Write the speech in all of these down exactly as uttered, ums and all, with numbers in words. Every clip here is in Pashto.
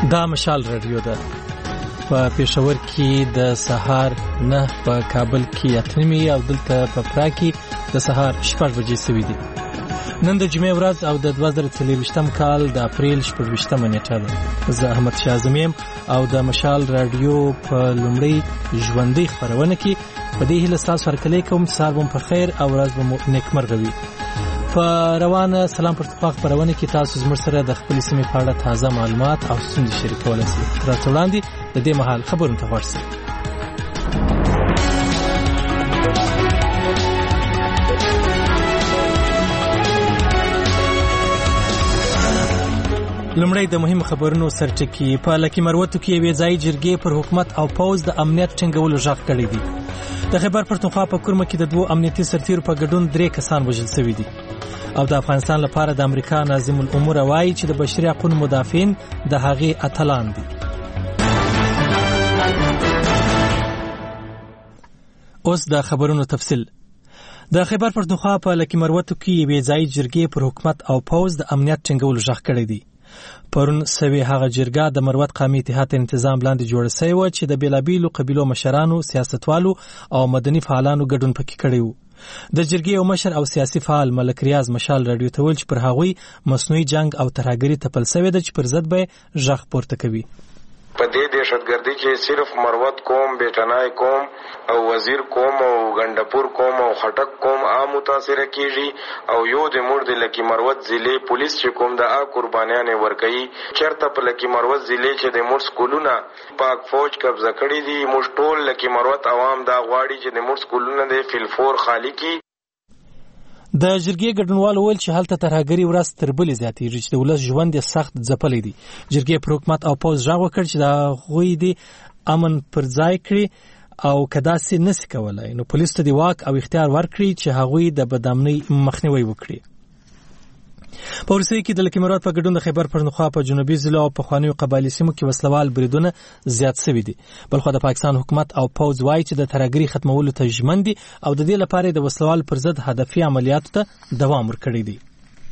دا مشال رادیو ده په پېښور کې د سهار نه، په کابل کې اتنمي او دلته په پرا کې د سهار شپږ بجې سوي دي. نن د جمعې ورځ او د دوه زره څلرویشتم کال د اپریل شپږویشتمه نیټه ده. زه احمد شاه اعظم او د مشال رادیو په لومړۍ ژوندۍ خپرونه کې په دې هیله ستاسو هرکلی کوم چې سهار مو په خیر او ورځ مو نیکمرغه وي. په روانه سلام پښتونخوا خپرونه کې تاسو زموږ سره د خپلې سیمې په اړه تازه معلومات او ستونزې شریکولی شئ. راته وړاندې د دې مهال خبرونو ته غوږ شئ. لومړی د مهمو خبرونو سرټکي. په لکي مروتو کې یوې ځایي جرګې پر حکومت او پوځ د امنیت ټینګولو غږ کړی دی. د خیبر پښتونخوا په کورمه کې د دوو امنیتي سرتیرو په ګډون درې کسان وژل شوي دي. او د افغانستان لپاره د امریکا ناظم الامور وایي چې د بشري حقوقو مدافعین د هغې اتلان دي. اوس د خبرونو تفصیل. د خیبر پښتونخوا په لکي مروتو کې یوې ځایي جرګې پر حکومت او پوځ د امنیت ټینګولو غږ کړی دی. پرون سوي هغه جرګه د مروت قومي اتحاد تنظیم لاندې جوړه شوې وه چې د بیلابیلو قبیلو مشرانو، سیاستوالو او مدني فعالانو ګډون پکې کړی و. د جرګې یو مشر او سیاسي فعال ملک ریاض مشال رادیو ته ویل چې پر هغوی مصنوعي جنگ او ترهګري تپل شوې ده چې پر ضد به غږ پورته کوي. په دې دهشتګردي کې صرف مروت قوم، بیټنای قوم او وزیر قوم او غندپور قوم او خټک قوم عام متاثر کیږي او یو د مور د لکی مروت ضلع پولیس چې کوم د ا قربانیان ورکړي. چرته په لکی مروت ضلع چې د مور سکولونه پاک فوج قبضه کړي دي. موږ ټول لکی مروت عوام دا غواړي چې د مور سکولونه د فلفور خالی کی. د جرګې ګډونوالو ویل چې هلته ترهګري ورځ تر بلې زیاتېږي چې د ولس ژوند یې سخت ځپلی دی. جرګې پر حکومت او پوځ غږ وکړ چې د هغوی د امن پر ځای کړي او که داسې نسي کولی نو پولیسو ته د واک او اختیار ورکړي چې هغوی د بدامنۍ مخنیوی وکړي. په وروستیو کې د لکي مروت په ګډون د خیبر پښتونخوا په جنوبي ضلعو او پخوانیو قبایلي سیمو کې وسلوال بریدونه زیات شوي دي. بلخو د پاکستان حکومت او پوځ وایي چې د ترهګري ختمولو ته ژمن دي او د دې لپاره د وسلوال پر ضد هدفي عملیاتو ته دوام ورکړی دی.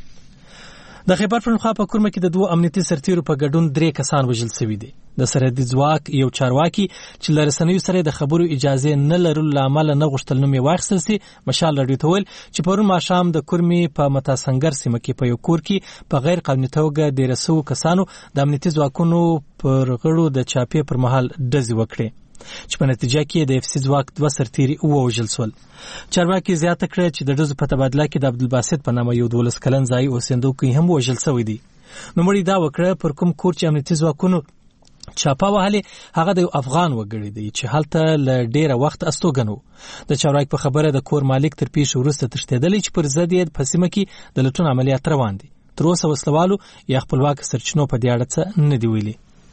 د خیبر پښتونخوا په کورمه کې د دوو امنیتي سرتیرو په ګډون درې کسان وژل شوي دي. د سرحدي ځواک یو چارواکي چې له رسنیو سره د خبرو اجازه نه لرلو له امله نه غوښتل نوم یې واخیستل سي. مشال رادیو ته ویل چې پرون ماښام د کورمې په متاسنګر سیمه کې په یو کور کې په غیر قانوني توګه ډېر سوو کسانو د امنیتي ځواکونو پر غړو د چاپې پر مهال ډزې وکړې چې په نتیجه کې د اف سي ځواک دوه سرتیري ووژل شول. چارواکي زیاته کړه چې د ډزو په تبادله کې د عبدالباسط په نامه یو دولس کلن ځایي اوسېدونکی هم وژل شوی دی. نوموړي دا وکړه پر کوم کور چې امنیتي ځواکونو چاپه وهلې هغه د یو افغان وګړی دی چې هلته له ډېره وخت استوګن و. د چارواکي په خبره د کور مالک تر پیښې وروسته تښتېدلی چې پر ضد یې په سیمه کې د لټون عملیات روان دي. تر اوسه وسلوالو یا خپلواک سرچینو په دې اړه څه نه دي ویلي.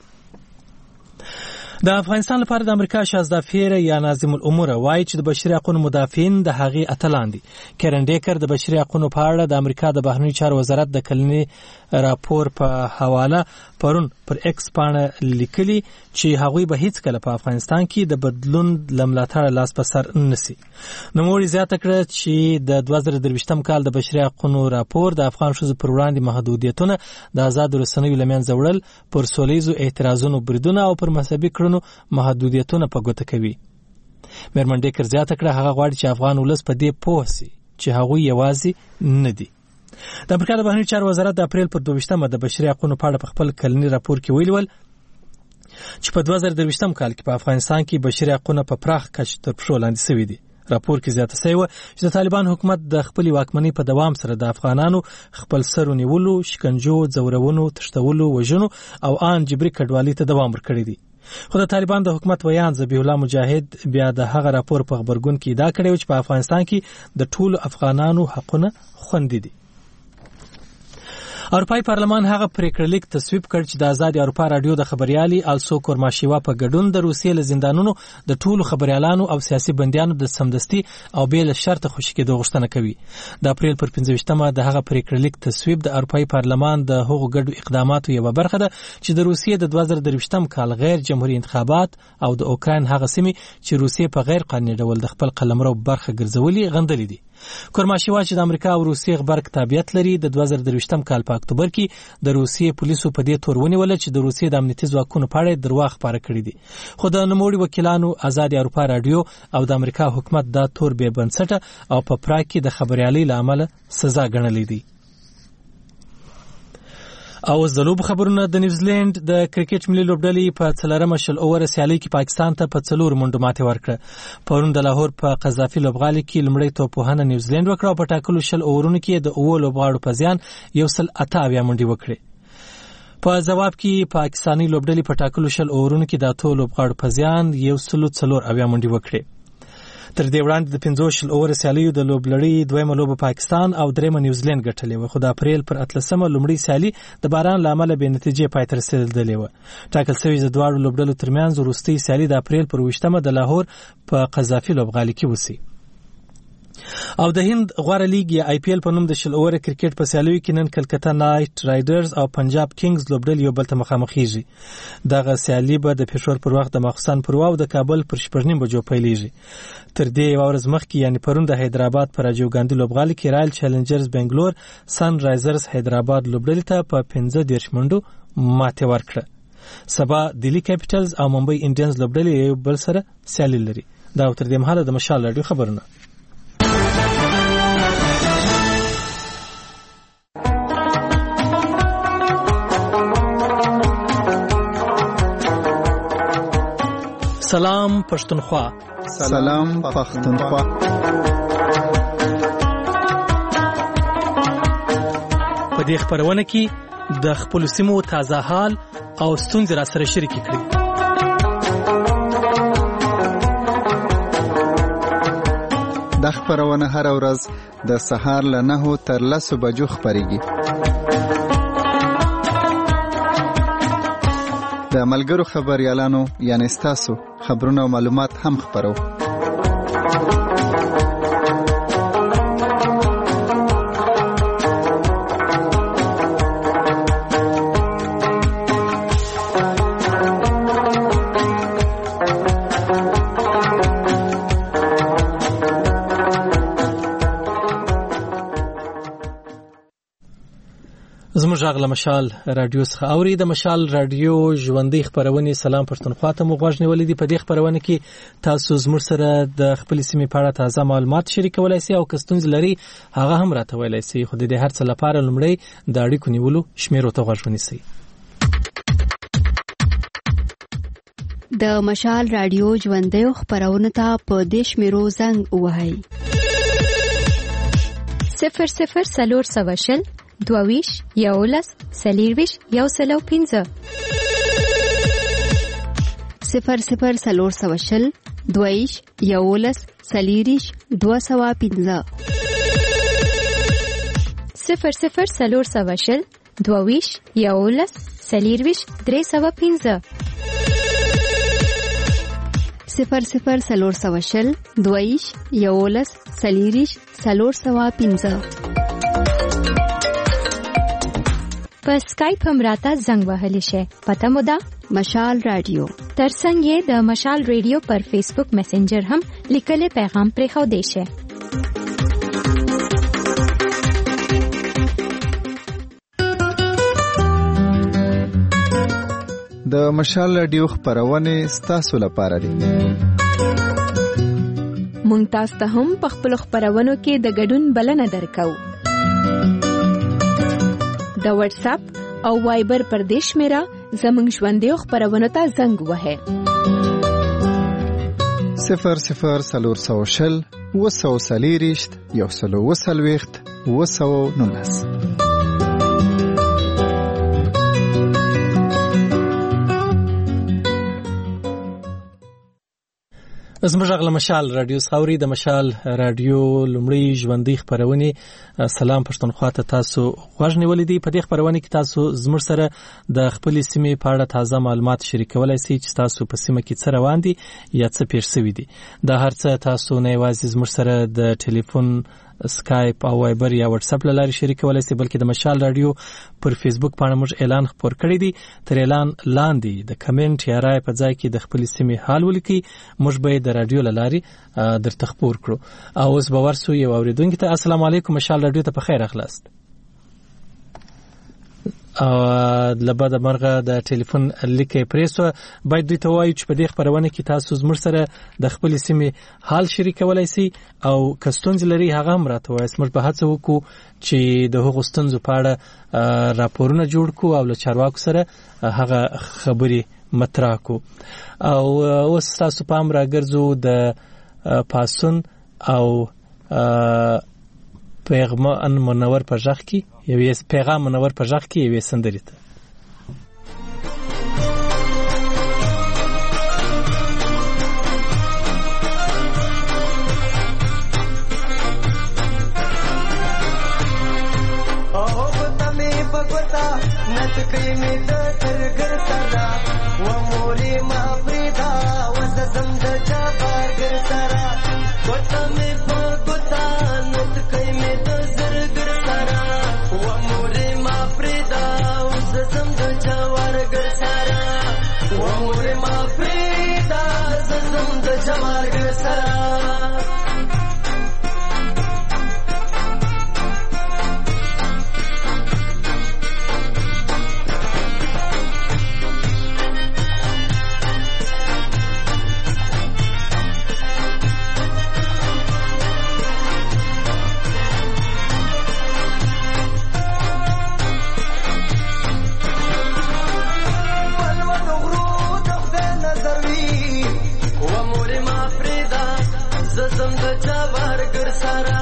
د افغانستان لپاره د امریکا شازده فیر یا ناظم الامور وایي چې د بشري حقوقو مدافعین د هغې اتلان دي. کیرن ډیکر د بشري حقوقو په اړه د امریکا د بهرنیو چارو وزارت د کلني راپور په حواله پرون پر ایکس پاڼه لیکلي چې هغوی به هیڅ کله په افغانستان کې د بدلون له ملاتړه لاس په سر نشي. نوموړي زیاته کړه چې د دوه زره درویشتم کال د بشري حقوقو راپور د افغان ښځو پر وړاندې محدودیتونه، د آزادو رسنیو له منځه وړل، پر سولیزو اعتراضونو بریدونه او پر مذهبي کړنو محدودیتونه په ګوته کوي. میرمن ډیکر زیاته کړه هغه غواړي چې افغان ولس په دې پوه سي چې هغوی یوازې نه دي. د امریکا د بهرنیو چارو وزارت د اپریل پر دویشتمه د بشري حقوقو په اړه په خپل کلني راپور کې ویلي ول چې په دوه زره درویشتم کال کې په افغانستان کې بشري حقوق په پراخ کچه تر پښو لاندې شوي دي. راپور کې زیاته شوی و چې د طالبان حکومت د خپلې واکمنۍ په دوام سره د افغانانو خپل سر ونیولو، شکنجو، ځورونو، تښتولو، وژنو او ان جبري کډوالۍ ته دوام ورکړی دی. خو د طالبان د حکومت ویان ذبیح الله مجاهد بیا د هغه راپور په خبرګون کې ادعا کړې چې په افغانستان کې د ټولو افغانانو حقونه خوندي دي. اروپای پارلمان هغه پریکړه لیک تصویب کړ چې د آزاد اروپا رادیو د خبريالي السو کورماشیوا په ګډون د روسیې له زندانونو د ټولو خبريالانو او سیاسي بندیانو د سمدستي او بې له شرطه خوشي کېدو غوښتنه کوي. د اپریل پر پنځه ویشتمه د هغه پریکړه لیک تصویب د اروپای پارلمان د هغو ګډو اقداماتو یوه برخه ده چې د روسیې د دوه زره درویشتم کال غیر جمهوریت انتخابات او د اوکراین هغه سیمې چې روسیې په غیر قانوني ډول د خپل قلمرو برخه ګرځولي غندلې دي. کورماشیوا چې د امریکا او روسیې غبرګ تابعیت لري د دوه زره درویشتم کال په اکتوبر کې د روسیې پولیسو په دې تور ونیول چې د روسیې د امنیتي ځواکونو په اړه درواغ خپاره کړي دي. خو د نوموړي وکیلانو آزاد اروپا رادیو او د امریکا حکومت دا تور بې بنسټه او په پراګ کې د خبريالۍ له امله سزا ګڼلې دي. او زلوب خبرونه د نیوزیلند د کرکټ ملي لوبډلې په څلورمه شل اوور سیالي کې پاکستان ته په څلور منډو ماتې ورکړه. پرون د لاهور په قذافي لوبغالي کې لومړی توپوهنه نیوزیلند وکړه او په ټاکلو شل اوورونو کې د اوو لوبغاړو په زیان یو سل اته اویا منډې وکړې. په جواب کې پاکستاني لوبډلې په ټاکلو شل اوورونو کې د اتو لوبغاړو په زیان یو سل څلور اویا منډې وکړې. تر دې وړاندې د پنځه شل اوور سیالیو د لوبلړۍ دویمه لوبه پاکستان او دریمه نیوزیلند ګټلې و، خو د اپریل پر اتلسمه لومړی سیالي د باران له امله بې نتیجې پای ته رسېدلې وه. ټاکل شوې د دواړو لوبډلو ترمنځ وروستۍ سیالي د اپریل پر اوویشتمه د لاهور په قذافي لوبغالي کې وسي. او د هند غوړه لیګ یا آی پی ایل په نوم د شل اوور کرکټ په سیالیو کې نن کلکته نایټ رایډرز او پنجاب کینګز لوبډلې یو بل ته مخامخېږي. دغه سیالي به د پېښور پر وخت د ماخوستن پر واو د کابل پر شپږ نیم بجو پیلېږي. تر دې یو ورځ مخکې یعنی پرون د حیدرآباد پر راجیو ګاندي لوبغالي کې رایل چیلنجرز بنگلور سن رایزرز حیدرآباد لوبډلې ته په پنځه دېرش منډو ماتې ورکړه. سبا دلی کیپټلز او ممبئی انډینز لوبډلې یو بل سره سیالي لري. دا تر دې مهاله د مشال رادیو خبرونه. سلام پښتونخوا. سلام پښتونخوا. په دې خبرونه کې د خپل سیمو تازه حال او ستونزې را سره شریک کړئ. د خبرونه هر ورځ د سهار له نهو تر لسو بجو خبريږي. د ملګرو خبريالانو یعنی ستاسو خبرونه او معلومات هم خبرو. زموږ غږ له مشال رادیو څخه اوري. د مشال رادیو ژوندۍ خبرونه سلام پښتونخوا ته مو غوښنه ولې دي. په دې خبرونه کې تاسو زموږ سره د خپل سیمې په اړه تازه معلومات شریکولای شئ او کستونز لري هغه هم راته ویلای شئ. خو د دې هر څه لپاره لومړی د اړیکو نیولو شمیرو ته غوښنه شئ. د مشال رادیو ژوندۍ خبرونه ته په دې شمیرو زنګ ووهئ. صفر صفر سلور سواشل دوویش یولس سلیرویش یو سلو پینزه. صفر صفر سلور سواشل دوویش یولس سلیریش دو سوا پینزه. صفر صفر سلور سواشل دوویش یولس سلیرویش درې سوا پینزه. صفر صفر سلور سواشل دوویش یولس سلیریش سلور سوا پینزه. په سکایپ هم راته زنګ وهلی شي. پته مو ده مشال رادیو. ترڅنګ یې د مشال رادیو پر فیسبوک میسنجر هم لیکلي پیغام پرې خو دی شي. د مشال رادیو خبرونه ستاسو لپاره دي. مونږ تاسو ته هم په خپل خبرونو کې د ګډون بلنه درکو. د واتس اپ او وایبر پر دیش میرا زمنګ ژوندۍ خبرونه ته زنګ وهه. صفر صفر سلور سوشل وسو سلیریشت یو سلو وسلويخت وسو نونس. زموږ غږ له مشال رادیو څخه اوري. د مشال رادیو لومړی ژوندۍ خبرونه سلام پښتونخوا ته تاسو غوښنه ولې دي. په دې خبرونه کې تاسو زموږ سره د خپل سیمې په اړه تازه معلومات شریکولای شئ چې تاسو په سیمه کې څه روان دي یا څه پیښ شوی دي. دا هر څه تاسو نه یوازې زموږ سره د ټلیفون سکایپ او وایبر یا واتس اپ لاري شریکولای شئ، بلکې د مشال رادیو پر فیسبوک باندې موږ اعلان خپور کړی دی. تر اعلان لاندې د کمنټ یا رائے په ځای کې د خپل سیمې حال ولیکئ، موږ به د رادیو لاري درته خپور کړو. او اوس به ورسو یو اوریدونکو ته. السلام علیکم، مشال رادیو ته په خیر اخلاست. او لبا د مرغه د ټلیفون لیکي پریسو باید دوی ته وایو چې په دې خبرونه کې تاسو زموږ سره د خپل سیمې حال شریکولای شئ او کستونز لري هغه هم راته وایي. موږ به هڅه وکړو چې د هغو ستونزو په اړه راپورونه جوړ کړو او له چارواکو سره هغه خبرې مطرح کړو. او اوس تاسو پام راګرځو د پاسون او پیغام منور په ځخ کې یو پیغام منور په ځخ کې یو سندري ته. او پتمه پګوتا نت کې می د ترګر سره و موري ما پریدا وز زم د چا بارګر سره پتمه پګوتا نت کې می د زرګر سره و موري ما پریدا وز زم د چا ورګر سره و موري ما پریدا زم د چا ورګر سره. زم د جوار ګر سارا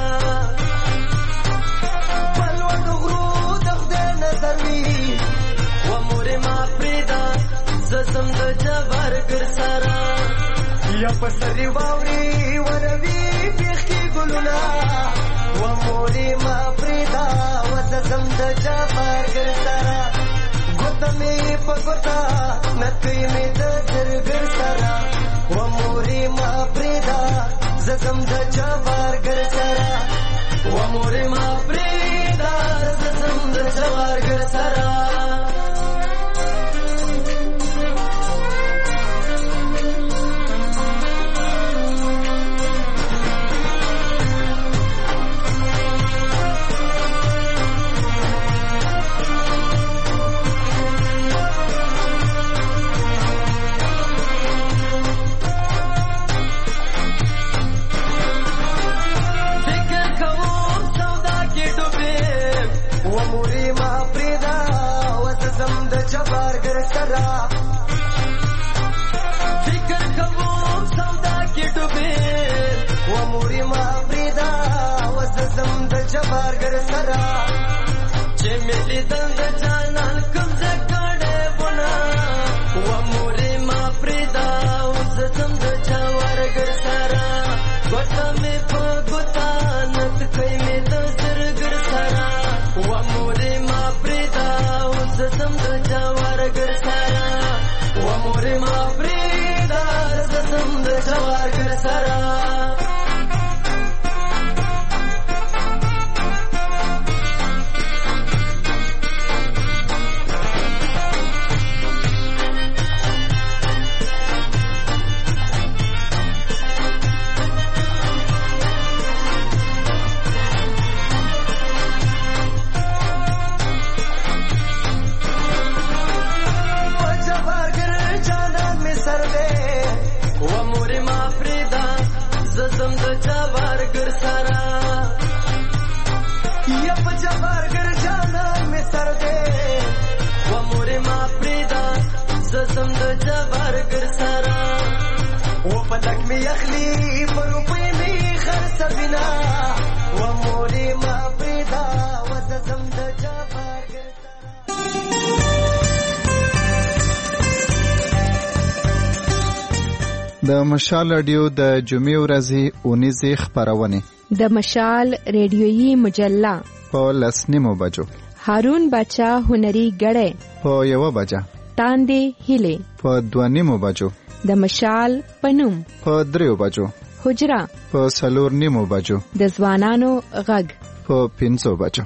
پلو د غرو د خدای نظر وی و مور ما پریدا زم د جوار ګر سارا یا پسری واوري وروي بيخي ګلونا و مور ما پریدا و زم د جوار ګر سارا ګوت می پګوتا نکي می د زرګر سارا و مور ما پریدا زم د جوار ګر سره و مور ما پریدا زم د جوار ګر سره. جوار ګر سره فکر کوم سودا کې ډوبې و موري ما پریدا وز زم د جوار ګر سره چې ملي د جانان کوم ځکړې بنا و موري ما پریدا وز زم د جوار ګر سره ګوتا مې په ګوتا نت کوي مې د سر ګر سره و موري ما پریدا وز زم د جوار ګر سره و مور ما پریدا زم د جوار ګر سره. زم د جوار ګر سره یا په جوار ګر جانا می سر دے و مور ما پریدا زم د جوار ګر سره و پتک می اخلی پر په می خرڅ بنا و مور ما پریدا و زم د جوار ګر د مشال رادیو د جمعې ورځې اونیزې خبرونه د مشال ریډیویي مجله په لسنیمو بجو هارون بچا هنري غړې په یو بجا تاندې هلي په دوانیمو بجو د مشال پنوم په دریو بجو حجره په څلور نیمو بجو، د ځوانانو غږ په پنځو بجو.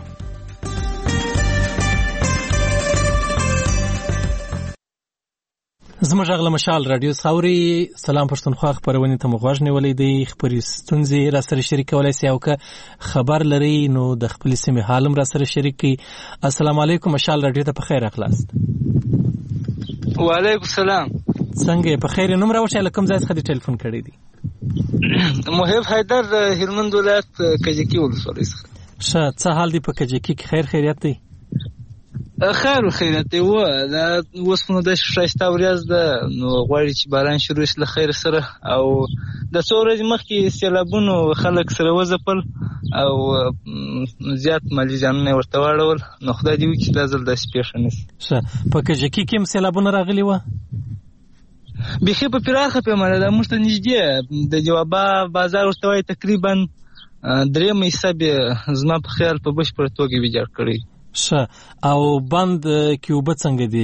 زموږ غل مشال رادیو ثوري سلام پښتونخوا خبرونه ته مغوښ نیولې دی. خبري ستونزې را سره شریکولای سي او که خبر لري نو د خپل سیمه حالم را سره شریکي. السلام علیکم مشال رادیو ته په خیر اخلاص. وعلیکم السلام. څنګه په خیر نوم راوښه لکم ځای څخه ټلیفون کړی دی؟ محب حیدر هلمند ولایت کجکی ولسوالۍ څخه. ښه څه حال دی په کجکی کې؟ خیر خیریت دی؟ خیر و خیریت دی. و دا اوس نو د شایسته ورځ ده نو غواړي چې باران شروع شي له خیر سره او د څو ورځې مخکې سیلابونو خلک سره وځپل او زیات مالي زیانونه ورته واړول نو خدای دې وکړي چې دا ځل داسې پېښه نه شي. ښه په کجکي کې هم سیلابونه راغلي وه؟ بیخي په پراخه پیمانه ده. موږ ته نږدې د جوابا بازار ورته وایي تقریبا درېیمه حصه بې زما په خیال په بشپړه توګه ویجاړ کړی. ښه او بند کې اوبه څنګه دي؟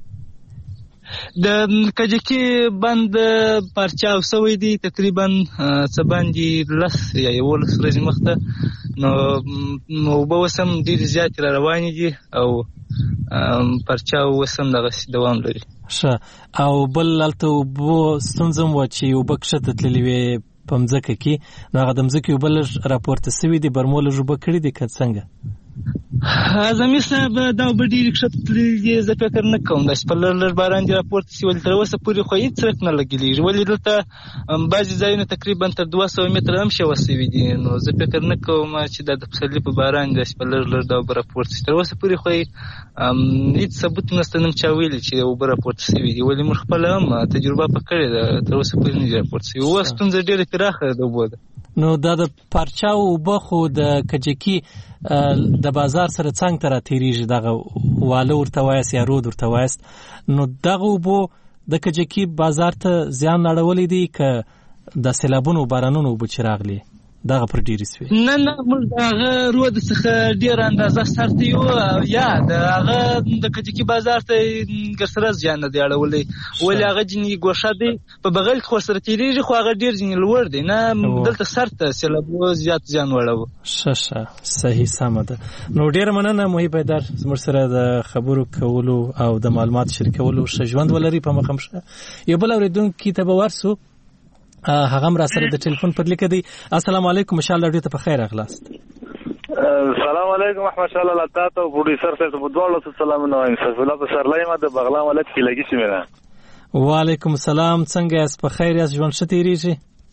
د کجکي بند پارچاو سوی دی تقریبا څه باندې لس یا یولس ورځې مخته نو اوبه اوس هم ډېرې زیاتې را روانې دي او پارچاو اوس هم دغسې دوام لري. ښه او بل هلته اوبو ستونزه هم وه چې اوبه کښته تللې وې په مځکه کې نو هغه د مځکې اوبه لږ راپورته سوي دي برمو لږ اوبه کړي دي که څنګه؟ اعظمي صاحب دا اوبه ډېرې کښته تللي دي زه فکر نه کوم داسې په لږ لږ باران دې راپورته سي ولې تر اوسه پورې خو هېڅ څرک نه لګېږي ولې دلته بعضې ځایونه تقریبا تر دوه سوه متره هم شوه سوي دي نو زه فکر نه کوم چې دا د پسرلي په باران داسې په لږ لږ دا اوبه راپورته سي. تر اوسه پورې خو هېڅ ثبوت نشته نم چا ویلي چې اوبه راپورته سوي دي ولې موږ خپله هم تجربه په کړې ده تر اوسه پورې نه دي راپورته سوي. اوس ستونزه ډېره پراخه د اوبو ده. نو دا د پارچاو اوبه خو د کجکي د بازار سره څنګ ته را تېرېږي دغه واله ورته وایست یا رود ورته وایست نو دغه اوبو د کجکي بازار ته زیان اړولی دی که د سیلابونو بارانونو اوبه چې راغلي دغه پر ډېرې سوې؟ نه نه موږ د هغه رود څخه ډېره اندازه سر ته یو یا د هغه د کجکي بازار ته ګرسره زیان نه دی اړولی ولې هغه ځینې ګوښه دی په بغل کې ورسره تېرېږي خو هغه ډېر ځینې لوړ دی نه دلته سر ته سیلابو زیات زیان وړوه. ښه ښه صحیح سمه ده. نو ډېره مننه محب حیدر زموږ سره د خبرو کولو او د معلوماتو شریکولو ښه ژوند ولري په مخه شه. یو بل اورېدونکي ته به ورسو هغه هم را سره د ټلیفون پر لیکه دی. السلام علیکم مشال رادیو ته په خیر اخلاص. السلام علیکم احمد شاه الله تاسو او پروډوسر صاحب په دواړو سلام نو انصاف الله پسرلای ما د بغلان ولایت کې لګی شمه نه. وعلیکم السلام څنګه یاست؟ په خیر یاست؟ ژوند ښه تیریږي؟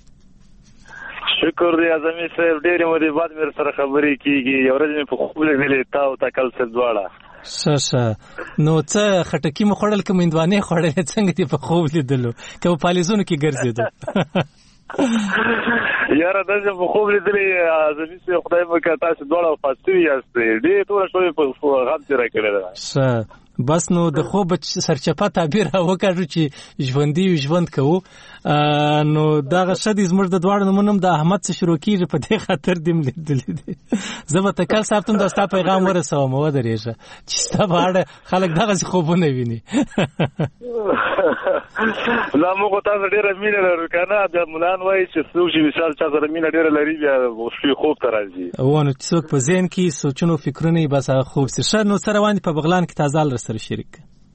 شکر دی اعظمي صاحب ډېرې مودې بعد مې سره خبرې کیږي یو ورځ مې په خوب لیدلې تا او تکل څه دواړه. ښه ښه نو څه خټکي مو خوړل که مندوانې خوړلې څنګه دې په خوب لیدلو که په پالیزونو کې ګرځېدو؟ یاره داسې په خوب لیدلې اعظمي صاحب خدای وکړه تاسو دواړه وفات شوي یاستئ ډېره توره شپه مې په غم تېره کړې ده. ښه بس نو د خوب سرچپه تعبیر وکړو چې ژوندي ژوند کوو نو دغه ښه دی. زموږ د دواړو نومونه هم د احمد څه شروع کېږي په دې خاطر دې م لیدلي دي. زه به تکل صاحب ته هم دا ستا پیغام ورسوم ودرېږه چې ستا په اړه خلک دغسې خوبونه ویني. لا موږ تاسو ډېره مینه لرو که نه د ملان وایي چې څوک چې مثال چا سره مینه ډېره لري بیا شپې خوب ته راځي و نو څوک په ذهن کې سوچونه فکرونه یې بس هغه خوب سي. ښه نو څه روان دي په بغلان کې تازه حال سره شریک؟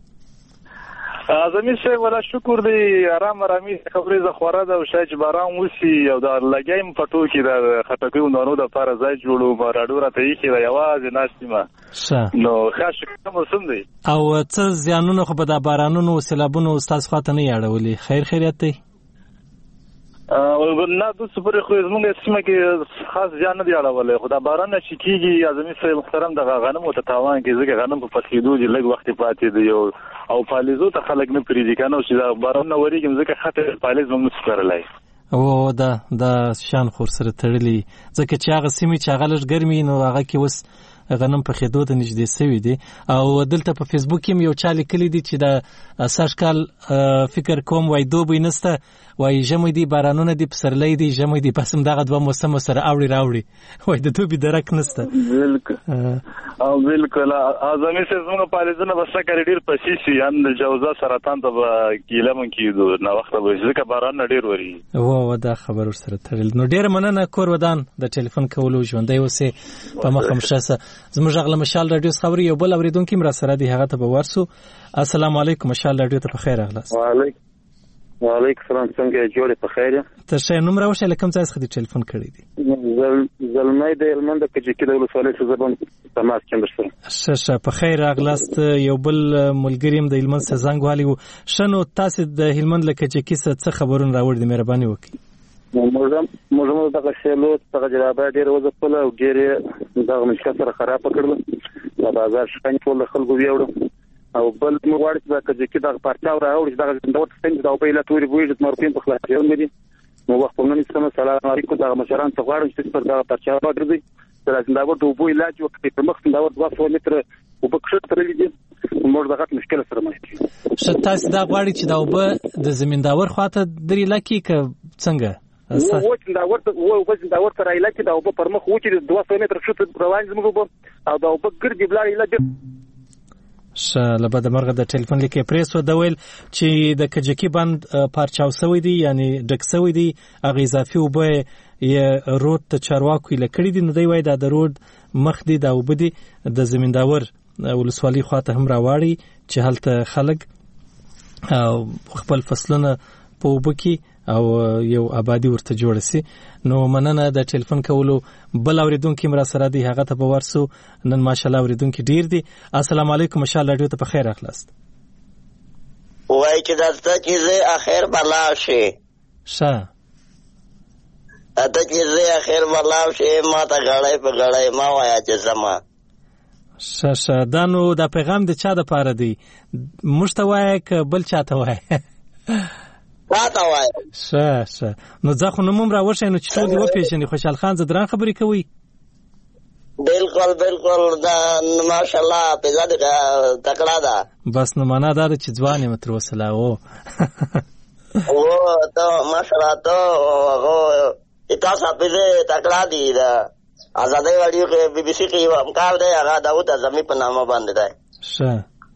اعظمي صاحب ولا شکر دی آرام آرامي خبرې زه خوره ده او شاید چې باران وسي او دا لګیا یم پټو کې د خټکیو دانو دپاره ځای جوړو راډیو راته ایښې ده یوازې ناست یم نو ښه شکر موسم دی. او څه زیانونه خو به دا بارانونو سیلابونو ستاسو خواته نه یې اړولي؟ خیر خیریت دی؟ نه دوست پورې خو زموږ سیمه کې خاص زیان نه دی اړولی خو دا باران چې کېږي اعظمي صاحب محترم دغه غنمو ته تاوان کې ځکه غنم په پسېدو دي لږ وخت پاتې دی او پالیزو ته خلک نه پرېږدي که نه چې دا باران نه ورېږي ځکه خطر پالیز هم نه شي کرلی. او دا دا شان خور سره تړلي ځکه چې هغه سیمې چې هغه لږ ګرمي نو هغه کې اوس غنم په خېدو ته نږدې شوی دي او دلته په فیسبوک کې یو چا لیکلی دی چې د ساشکال فکر کوم وای دوبی نسته وای ژمی دی بارانونه دی پسرلی دی ژمی دی پسم دغه دوه موسم سره اوړي راوړي وای د دوبی درک نسته بالکل او بالکل اعظمي سیزونه پالیزونه بسته کړي ډیر پسې شي ان د جوزا سرطان ته کیله مون کیدو نو وخت به ځکه باران ډیر وري و و دا خبر سره تړل نو ډیر مننه کور ودان د ټلیفون کولو ژوندۍ اوسه په مخه مشاسه زموږ غل مشال رادیو خبري یو بل اوریدونکو مر سره دی هغه ته به ورسو السلام علیکم مشال رادیو ته په خیر اغلاس وعلیکم وعلیکم السلام څنګه جوړه په خیر ته شه نوم راوشه لکم ځای څخه ټلیفون کړی دی زل زلمای د هلمند کې چې کله ولسوالۍ څخه زبون تماس کېم سره شه شه په خیر اغلاست یو بل ملګریم د هلمند څخه زنګ والی وو شنو تاسو د هلمند لکه چې کیسه څه خبرون راوړ دي مهرباني وکړئ موږ موږ دغه شیلو دغه جواب ډیر وځپل او ډیر دغه مشکل سره خراب کړل د بازار شپن ټول خلکو ویوړو او بل موږ واړو چې چې دغه پارچاو راوړي دغه د څنګه د په لاتوري وایي د مرپین په خلاف یو مدي نو وخت په نن سم سلام علیکم دغه مشران ته غواړم چې پر دغه پارچاو راځي تر دا ورته وبو علاج وکړي په مخ دا ورته دوه متر او په کښه ترلې دي موږ دغه مشکل سره مخ دي شتاس دا غواړي چې دا وب د زمینداور خواته درې لکی ک څنګه و و دا ورته و و دا ورته راځي چې دا وب پر مخ و چې دوه متر کښه روان زموږ او دا وب ګرځي بلای علاج ش لبد مرغه د ټلیفون لیکي پریسو د ویل چې د کجکی بند پارچاو سوی دی یعنی ډک سوی دی اغه اضافي وبه ی روډ ته چارواکو لکړی دی نو دی وای د روډ مخ دی دا وبدي د زمینداور ولسوالۍ خواته هم راواړي چې هلته خلک خپل فصلونه په وبکی او یو آبادی ورته جوړ سي نو مننه د ټلیفون کولو بل اوریدونکو مر سره دی هغه ته به ورسو نن ماشاءالله اوریدونکو ډیر دي السلام علیکم ماشاءالله رادیو ته په خیر اخلاص وای چې دلته چې زه اخر بلا شي شه اته چې زه اخر بلا شي ما ته غړای په غړای ما وایا چې زما شه شه دا نو د پیغام د چا د پاره دی مشتوای ک بل چاته وای راته وای شه شه نو ځکه نو موږ راوښه نو چې ټول دی و پیژنې خوشحال خان زدران خبرې کوي بالکل بالکل دا ماشاءالله په زړه تکړه ده بس نو معنا دا چې ځوان یې متر وسلا او او ته ماشاءالله ته او تاسو په دې تکړه دي دا آزادۍ وړیو کې بي بي سي کې هم کار دی هغه داوود اعظمي په نامه باندې ده شه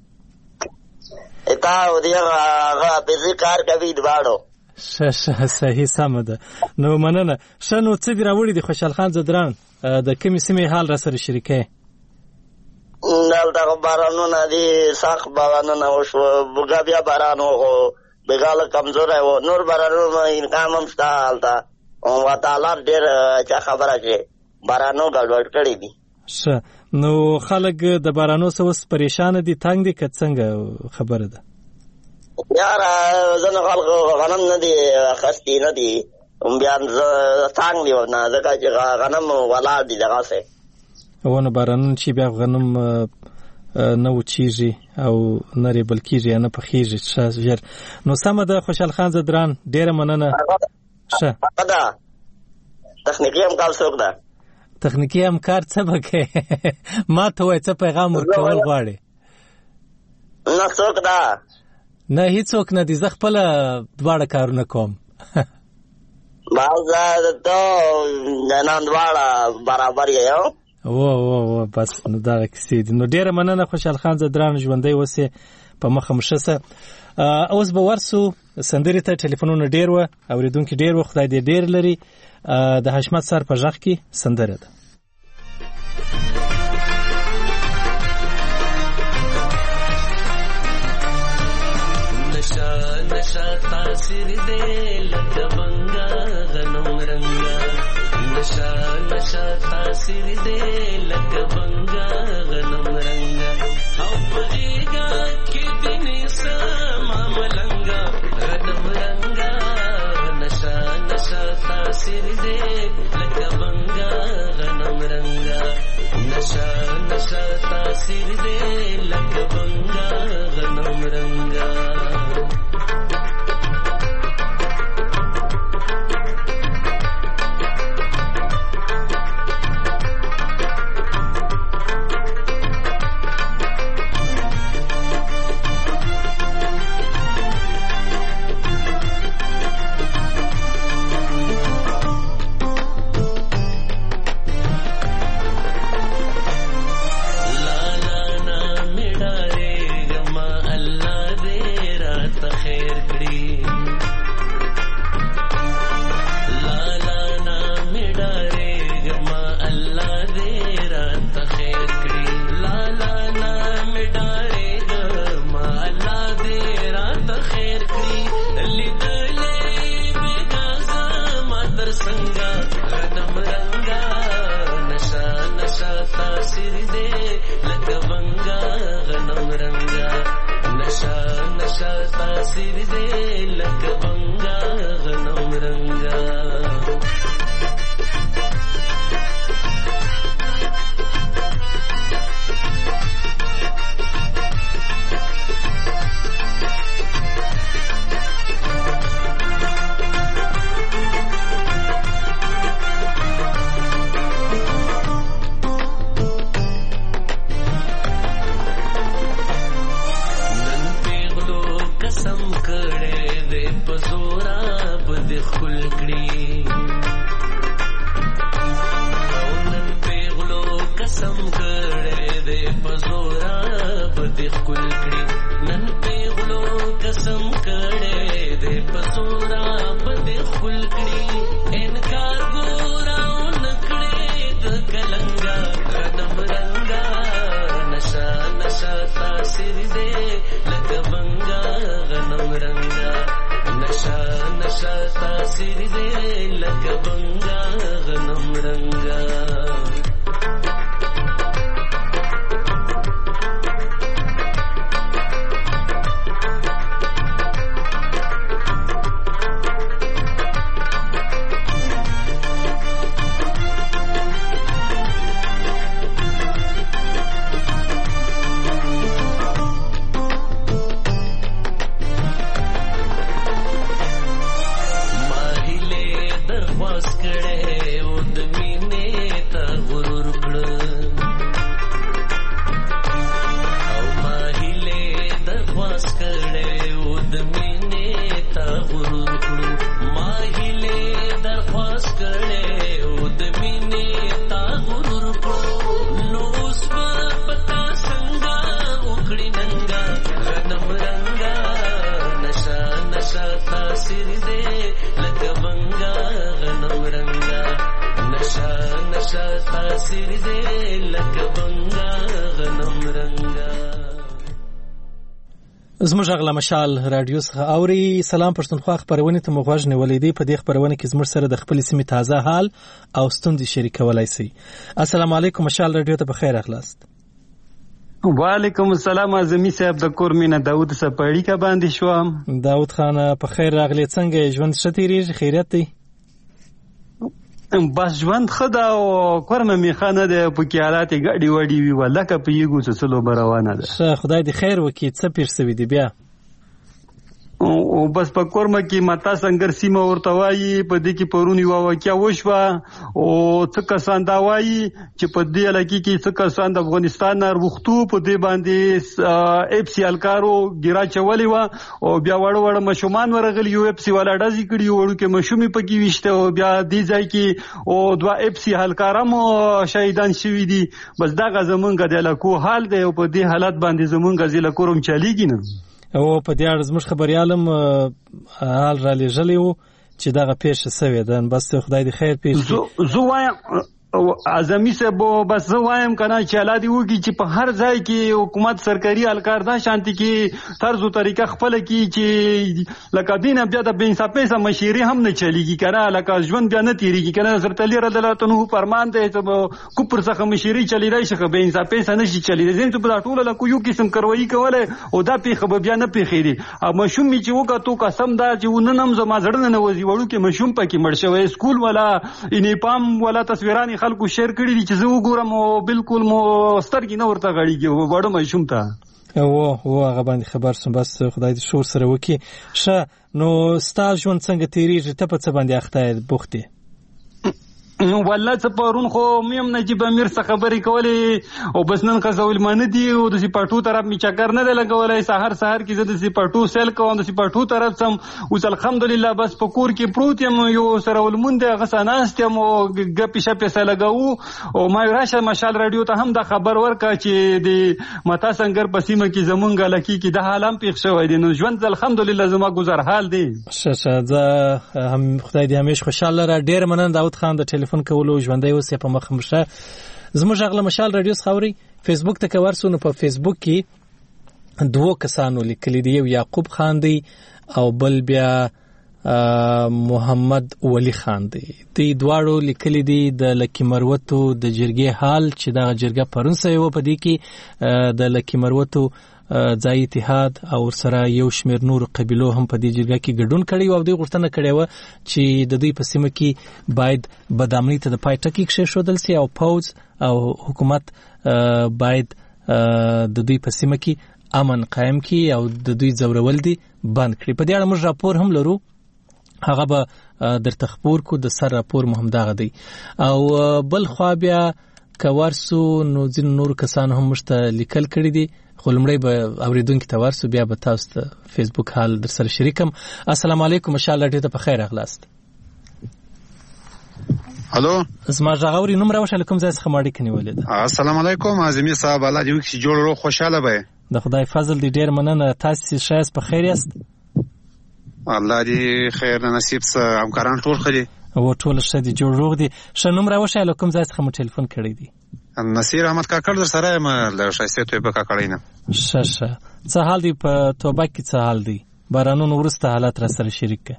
اتا او دی هغه په دې کار کوي دواړو شه شه صحیح سم ده نو مننه شنو څه دی راوړي د خوشحال خان زدران د کومې سیمې حال را سره شریکه نل دا بارانونه دي سخت بارانونه وشو بګا بیا باران وو بګاله کمزور و نور بارانونه انکام هم شته حالته او وتعالى ډېر چا خبره چې بارانو ګډوډ کړی دي شه نو خلک د بارانو سوس پریشان دي تنگ دي که څنګه خبره ده یار زنه خلک غنم نه دي خستی نه دي هم بیا تنگ دي نه ځکه چې غنم ولاړ دي دغه څه ونه بارانون چې بیا غنم نه وچیږي او نری بلکیږي نه پخیږي ښه ژر نو سم ده خوشحال خان زدران ډیره مننه ښه دا تخنیکی هم کار څوک ده تخنیکی هم کار څه بکې ما ته وای څه پیغام ورکول غواړي نه څوک ده نه هیڅوک نه دي زه خپل دواړه کارونه کوم باز ته نن دواړه برابر یو و و و بس نو دا کیسې دي نو ډیره مننه خوشحال خان زدران ژوندۍ وسه په مخه مشسه اوس به ورسو سندري ته ټلیفونونه ډیر و اوریدونکو ډیر و خدای دې ډیر لري د حشمت سر په ژغ کې سندره ده نشا نشا تاثیر دې لکه بنگا غنم رنگا نشا نشا تاثیر دې لکه بنگا غنم رنگا او پریګا کې دې سما ملنگا غنم رنگا نشا نشا تاثیر دې لکه بنگا غنم رنگا نشا نشا تاثیر دې لکه بنگا غنم رنگا کړي او نن پیغلو قسم کړي دې پزورا بده خپل کړي نن پیغلو قسم کړي دې پزورا بده خپل کړي انکار ګوراو نکړي د کلنګا غنم رنگا نشا نشا تاثیر دې لکه بنگا غنم رنگا نشا نشا تاثیر دې لکه بنگا غنم رنگا زموږ غلا مشال رادیو څخه اوري. سلام پښتونخوا خبرونه ته مغوږ نیولې دي. په دې خبرونه کې زموږ سره د خپل سیمې تازه حال او ستوندې شریکولای شي. السلام علیکم مشال رادیو ته بخیر اخلاست. وعلیکم السلام اعظمي صاحب د کور مینه داوود سپاړی کا باندې شو. داوود خان په خیر راغلی. څنګه ژوند شتیری خیریت دی؟ بس ژوند خدا او کورمه میخانه ده په کې حالات غړي وړي وی ولکه په یګو څه سلو بروانه ده. خدای دې خیر وکړي. څه پیر سوي دی بیا؟ او بس په کورمه کې متا څنګه سیمه ورته وایي په دې کې پرونی واقعیا وشوه او څه کسان دا وایي چې په دې لکه کې څه کسان د افغانستان وروختو په دې باندې اف سی الکارو ګیرا چولې و او بیا وړ وړ مشومان ورغلی یو اف سی ولا ډازي کړي وړو کې مشومي پکې وشته او بیا دې ځای کې او دوا اف سی الکارم شهیدان شوي دي. بس دا غزمونګه د لکو حال دی او په دې حالت باندې زمونږ ځله کوم چلیږي نه. او په دې اړه زموږ خبريالم حال را لېږلی و چې دغه پیښه سوې ده. بس خدای دې خیر پیښ زه وایم اعظمي صاحب بس زه وایم کنه چې الله دې وکړي چې په هر ځای کې حکومت سرکاري الکار دا شانتي کې طرز او طریقه خپل کې چې لکه دینه بیا د بې انصافۍ سره مشیری هم نه چلیږي کنه لکه ژوند بیا نه تیریږي کنه حضرت علی رضی الله عنه فرمان دی چې کوپر څخه مشیری چلیدای شي به انصافۍ سره نشي چلیدای زین ته په ټوله لکه یو قسم کاروایی کوله او دا پیخه بیا نه پیخېدي. او مشوم چې وکړه تو قسم دا چې وننم زما زړه نه وځي وړو کې مشوم پکې مړ شوی سکول ولا انې پام ولا تصویرانی خلکو شیر کړی دي چې زه وګورم او بالکل مو سترګې نه ورته غړیږي وړو مې شومته او او هغه باندې خبر سم. بس خدای دې شور سره وکي. شه نو ستا ژوند څنګه تیریږي؟ ته په څه باندې اخته بوختې؟ والله څه پرون خو میم نجیب امیر څخه خبرې کولې او بس نن قزول مانه دی او د سپاټو طرف می چکر نه لګولای. سحر سحر کې زه د سپاټو سیل کوم د سپاټو طرف سم او الحمدلله بس په کور کې پروت یم یو سره ولمونده غساناست یم او غپی شپه سره لګاو او ما راشه مشال رادیو ته هم د خبر ورکا چې د متا څنګه پسیمه کې زمونږ لکی کې د حالم پیښ شوی دی. نو ژوند الحمدلله زما گذر حال دی. شه شه زه هم خدای دې همیش خوشاله را. ډیر مننه داوود خان د ټلیفون کولو ژوندۍ اوسې په مخ مشه. زموږ غلا مشال رادیو خوري فیسبوک ته ورسو. نو په فیسبوک کې دوه کسانو لیکلي دي. یو یعقوب خان دی او بل بیا محمد ولی خان دی. دوی دواړو لیکلي دي د لکی مروتو د جرګې حال چې دا جرګه پرون سوی و. په دې کې د لکی مروتو ځای اتحاد او سره یو شمیر نور قبیلو هم په دې جرګه کې ګډون کړي او دوی غوښتنه کړې و چې د دوی په سیمه کې باید بدامنۍ ته د پای ټکی کېښودل شي او پوز او حکومت باید د دوی په سیمه کې امن قائم کړي او د دوی ځورول دي بند کړي. په دې اړه موږ راپور هم لرو. هغه به درته خبر کو. د سر راپور مهم دغه دی. او بل خوا بیا کورسو نو ځین نور کسان هم مشته لیکل کړي دي. خو لمړی به اوریدونکو ته ورسو بیا به تاسو ته فیسبوک حال در سره شریکم. السلام علیکم مشال رادیو ته په خیر اغلاست. الو زما ژغوري نوم راوښه کوم ځای څخه ماړی کني ولید. السلام علیکم اعظمي صاحب، الله دې وکړي جوړ روغ خوشاله به. د خدای فضل دې ډیر مننه. تاسو شایست په خیر یاست؟ الله دې خیر نصیب سه. همکاران ټول خدي او ټول ښه دي، جوړ روغ دي. ښه نوم راوښه کوم ځای څخه مو ټلیفون کړی دی؟ نصیر احمد کاکړ در سره یم له شایسته توبه کاکړی نه. ښه ښه څه حال دی په توبه کې؟ څه حال دی؟ بارانونو وروسته حالات را سره شریک کړه.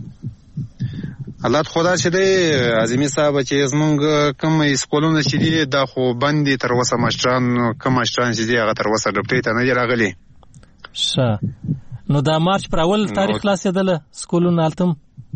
حالات خدا چې دی اعظمي صاحب چې زمونږ کوم اسکولونه چې دي دا خو بندي تر وسه مشران کوم مشران چې دي هغه تر وسه ډپټي ته نه دی راغلي. ښه نو دا مارچ پر اول تاریخ خلاصېدله سکولونه التم؟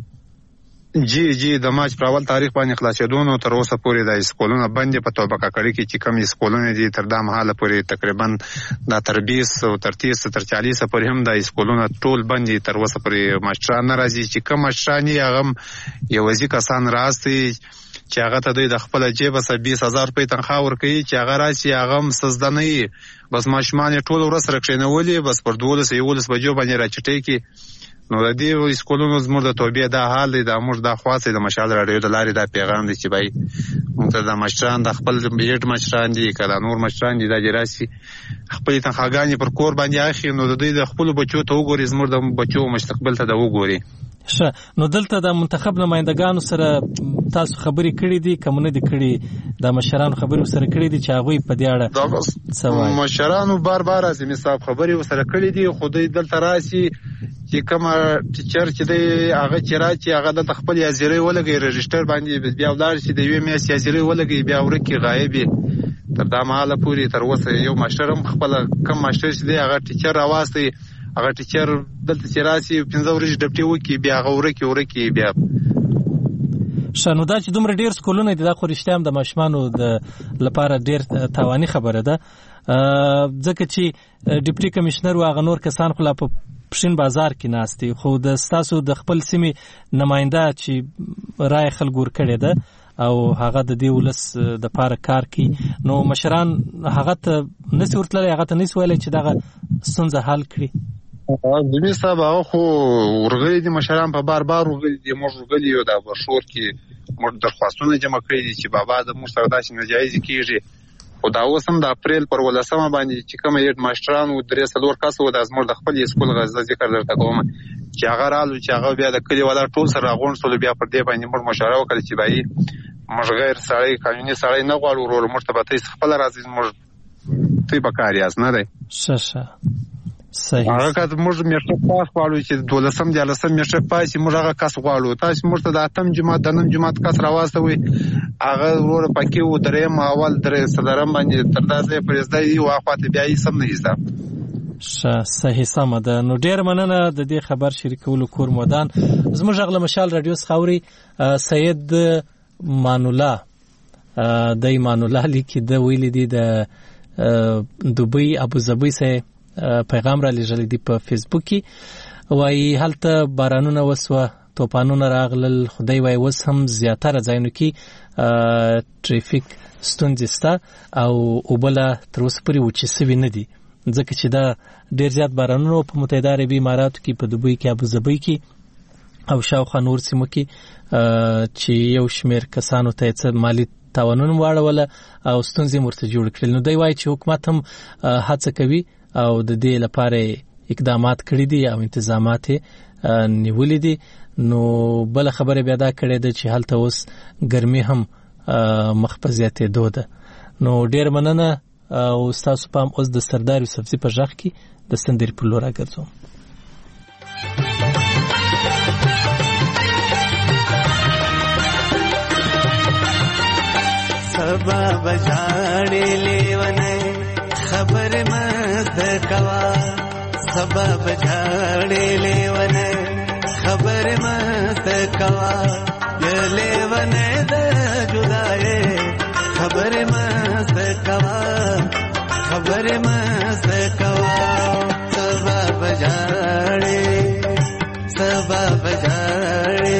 جی جی د مارچ پر اول تاریخ باندې خلاصېدو نو تر اوسه پورې د اسکولونه بندي په توبه کاکړی کې چې کوم اسکولونه دي تر دا مهاله پورې تقریبا دا تر بیس او تر تیس تر چالیس پورې هم د اسکولونه ټول بندي تر اوسه پورې مشران نه راځي چې کوم مشران یې هغه یوازې کسان راستي چې هغه ته دوی د خپل جیب څخه بیس هزار روپۍ تنخواه ورکوي چې هغه راشي هغه هم سزده نه وي. بس ماشومان یې ټول ورځ سره کښېنولي بس پر دولس یولس بجو باندې راچټۍ کې. نو د دې اسکولونو زموږ د توبې دا حال دی. دا موږ دا خواست د مشال راډیو د لارې دا پیغام دی چې بای موږ ته د مشران د خپل بیډ مشران دي کله نور مشران دي دا جراسي خپل تنخواګانې پر کور باندې اخی نو د دې د خپل بچو ته وګوري زموږ د بچو مستقبل ته دا وګوري. ښه نو دلته د منتخب نمائندګانو سره تاسو خبرې کړې دي کوم نه دي کړې؟ د مشرانو خبرې سره کړې دي چې هغه په دې اړه سوال مشرانو بار بار اعظمي صاحب خبرې سره کړې دي خو دوی دلته راسي چې کوم ټیچر چې دی هغه چې راځي هغه د خپل یازری ولګي رجستر باندې بیا ولر چې د یو میاس یازری ولګي بیا ورکی غایبي تر دا مهاله پوری تر اوسه یو ماشټر هم خپل کم ماشټر چې دی هغه ټیچر راوستي هغه ټیچر دلته چې راسي پنځه ورځې ډپټي وکي بیا هغه ورکی ورکی بیا. شنو دا چې دومره ډیر سکولونه دي دا خو رښتیا هم د ماشومانو د لپاره ډیر تاواني خبره ده ځکه چې ډیپټي کمشنر واغ نور کسان خو لا په پښین بازار کې ناشتي خو د ستاسو د خپل سیمې نماینده چې رائے خلک ور کړی ده او هغه د دې ولس د پاره کار کوي نو مشران هغه ته نسی ورتللی هغه ته نسی ویلی چې دغه ستونزه حل کړي. زمي صاحب هغه خو ورغلي دي مشران په بار بار ورغلي دي موږ ورغلي یو د برشور کې موږ درخواستونه جمع کړي دي چې بابا د موږ سره داسې ناجایز کیږي خو دا اوس هم د اپریل پر ولسمه باندې چې کوم هیډ ماشټران و درې څلور کس و د زموږ د خپل اسکول غزه ذکر درته کوم چې هغه رالو چې هغه بیا د کلي والا ټول سره غونډ سول بیا پر دې باندې موږ مشوره وکړه چې بای موږ غیر سړی قانوني سړی نه غواړو ورور موږ ته به تاسو خپل راځي موږ تی په کار یاست نه دی ښه ښه صحیح هغه که موږ میشته پاس غواړو چې دولسم دیالسم میشته پاس موږ هغه کس غواړو تاسو موږ ته د اتم جمعه د نن جمعه کس راوستوي هغه ورور پکې و درېم اول درې صدرم باندې تر داسې پرېزدای او اخواته بیا یې سم نه ایسته. ښه صحیح سم ده نو ډیر مننه د دې خبر شریکولو کور مودان زموږ غل مشال رادیو خاوري سید مانولا د مانولا لیکي د ویل دي د دوبۍ ابوظبي سه پیغام را لېږلی دی په فیسبوک کې وایي هلته بارانونه وسوه توپانونه راغلل خدای وایي اوس هم زیاتره ځایونو کې ټریفیک ستونزې شته او اوبه لا تر اوسه پورې وچې سوي نه دي ځکه چې دا ډېر زیات بارانونه په متحده عربي اماراتو کې په دوبۍ کې ابوظبي کې او شاوخوا نور سیمو کې چې یو شمېر کسانو ته یې څه مالي تاوانونه واړوله او ستونزې ورته جوړ کړل نو دی وایي چې حکومت هم هڅه کوي او د دې لپاره اقدامات کړی دي او انتظامات نیولې دي نو بل خبره بیا دا کړې ده چې هلته اوس ګرمي هم مخ په زیاتېدو ده نو ډیر مننه او تاسو په اوس د سردار یوسفزي په ژغ کې د سندرې په لور راګرځوم. سبا بجاړې لیونه خبر مت کوا سبب جاړې لیونه خبر مت کوا د لیونه د جدای خبر مت کوا خبر مت کوا سبب جاړې سبب جاړې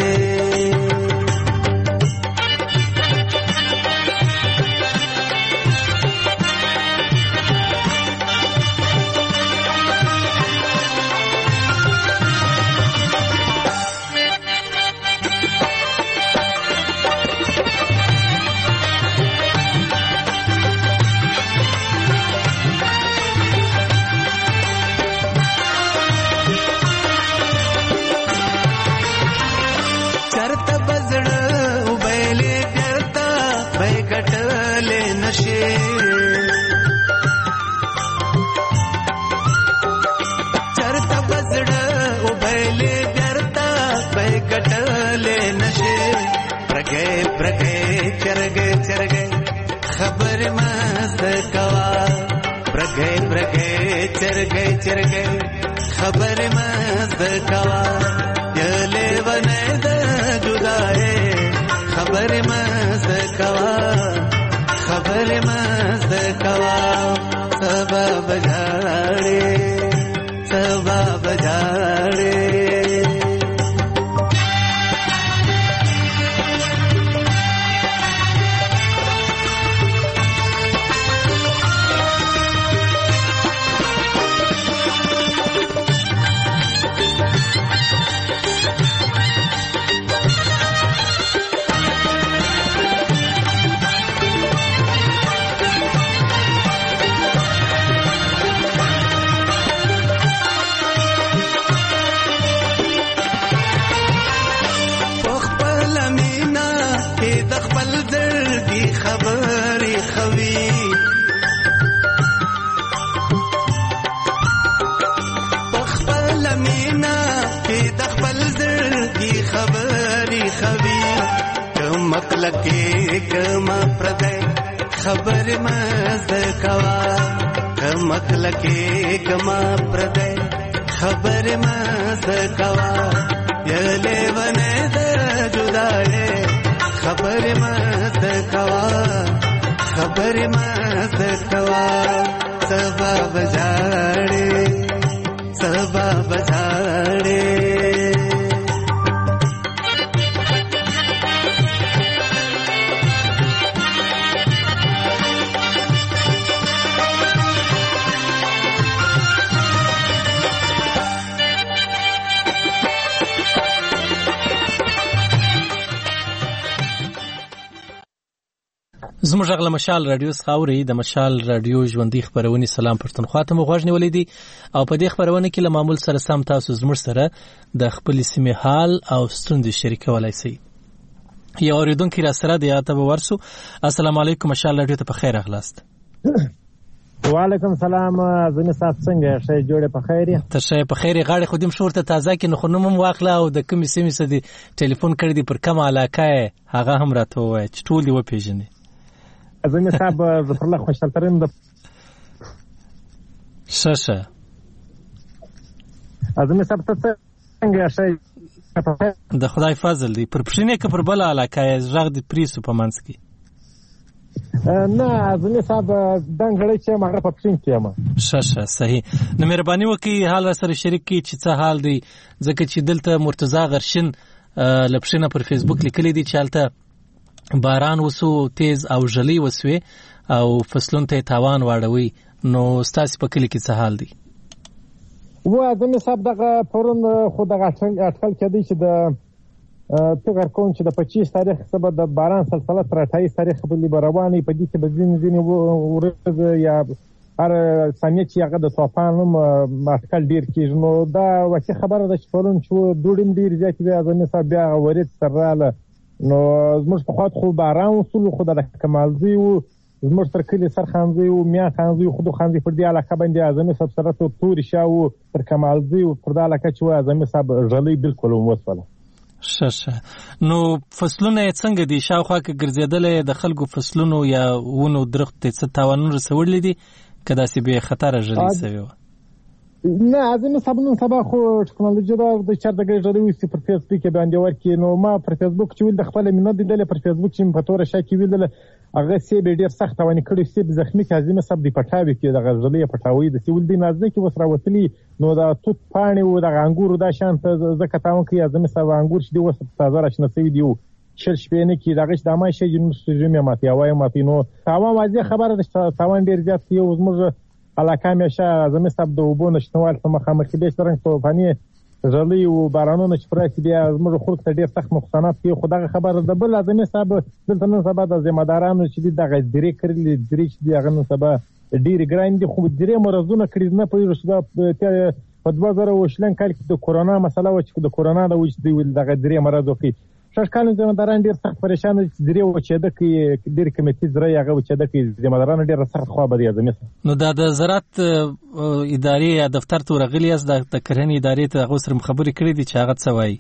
چرته بزړه او بهلې بیرته به ګټلې نشي برګې برګې چرګې چرګې خبر مست کوا برګې برګې چرګې چرګې خبر مست کوا یلې ونه د جدای خبر مست کوا خبر مست کوا سبب جاړې سبب جاړې خبرې خوي خپل مینا کې د خپل زړګي خبرې خوي کوم کلکې کوم پردې خبر مست کوا کوم کلکې کوم پردې خبر مست کوا یلې ونه د جدای خبر مست کوا خبر مست کوا سبب جاړې سبب جاړې زموږ غږ مشال رادیو څخه د مشال رادیو ژوندۍ خبرونه سلام پښتونخوا ته مغوښ نیولې دي او په دې خبرونه کې له معمول سره سم تاسو زموږ سره د خپل سیمه حال او ستوندې شریکولای شئ. یو اوریدونکو را سره د یاته ورسو. السلام علیکم مشال رادیو ته په خیر اغلاست. وعلیکم السلام زمي صاحب څنګه شې جوړه په خیر ته شې په خیر غاړي خودم شورته تازه کې نو خنوم واخله او د کومې سیمې سدي ټلیفون کړی دی پر کومه علاقه هغه هم راته وای چې ټول دی و پیژنې. زمي صاحب ظفر الله خوشالترین د شاشه زمي صاحب ته څنګه شې د خدای فضل دی پر پښینه کې پر بل علاقه زغ دی پریسو په منځ کې نه زمي صاحب دنګړې چې مغه په پښین کې ما شاشه صحیح نو مهرباني وکي حال سره شریک کی چې څه حال دی ځکه چې دلته مرتضی غرشن لپښینه پر فیسبوک لیکلي دي چې حالته باران وسو تیز او ژلې وسوي او فصلونو ته تاوان واړوي نو ستاسو په کلی کې څه حال دی؟ و زمي صاحب دغه پرون خو دغه اټکل کېدی چې د فکر کوم چې د پچیس تاریخ سبا د باران سلسله تر اټایس تاریخ بلې رواني په دې کې به ځین ځین ورځ یا هر ثانیه چې هغه د طوفان هم اټکل ډیر کېږي نو دا واقع خبره ده چې پرون چې دوړم ډیر ځکه بیا زمي صاحب بیا ورید سره نو زموږ په خاط خو باران وصول خو د کمالزي او زموږ تر کلی سر خانزي او میا خانزي خو د خانزي پر دی علاقه باندې اعظمي صاحب سره توري شاو تر کمالزي او پر د علاقه چې اعظمي صاحب ژلې بالکل وسوله شاشه نو فصلونه څنګه دي شاوخوا کې ګرځیدل د خلکو فصلونو یا ونو درخت ته څه تاوانونه رسولې دي کدا سي به خطر ژلې سوي نه اعظمي صاحب نن سبا خو ټکنالوژي دا د چارتګي ژلې وسی پر فیسبوک باندې ورکې نو ما پر فیسبوک چې ول د خپل مینه دي پر فیسبوک چې په تور شاکې ویل هغه سی به ډیر سخت ونی کړی سی زخمی کې اعظمي صاحب دی پټاوي کې د غزلې پټاوي د سیول دی نازک وسره وتلی نو دا توت پانی او د انګور دا شان زکه تاون کې اعظمي صاحب انګور چې دی وسه تازه راشنه سوي دیو شل شپې نه کې دغه د ما شي جنو سجمه ماتي وای ماتي نو تمام واځي خبره د تاوان ډیر زیات یو زموږ علاقه مې شه اعظمي صاحب د وبو نشټوال په مخامخ کې به څنګه په فني ژلې او بارانونو چې پرې بیا زموږ خلک ته ډیر سخت نقصانات کې خدای خبره ده بل اعظمي صاحب دلته نن سبا د ذمہدارانو چې دغه درې کړل درې چې دغه نن سبا ډیر ګران دي خو درې مرزونه کړی نه په رسدا په دوه زره وشلن کال کې د کورونا مسله و چې د کورونا د وجې دغه درې مرزو کې شاشکانو ځمداران ډېر سخت پریشان دي چې درې وچېده کې ډېر کمیټې زرای هغه وچېده کې ځمداران ډېر سخت خوا بد اعظمي نو دا د زراعت ادارې یا دفتر ته راغلی است د کرنې ادارې ته هغه سره خبرې کړې دي چې هغه څه وایي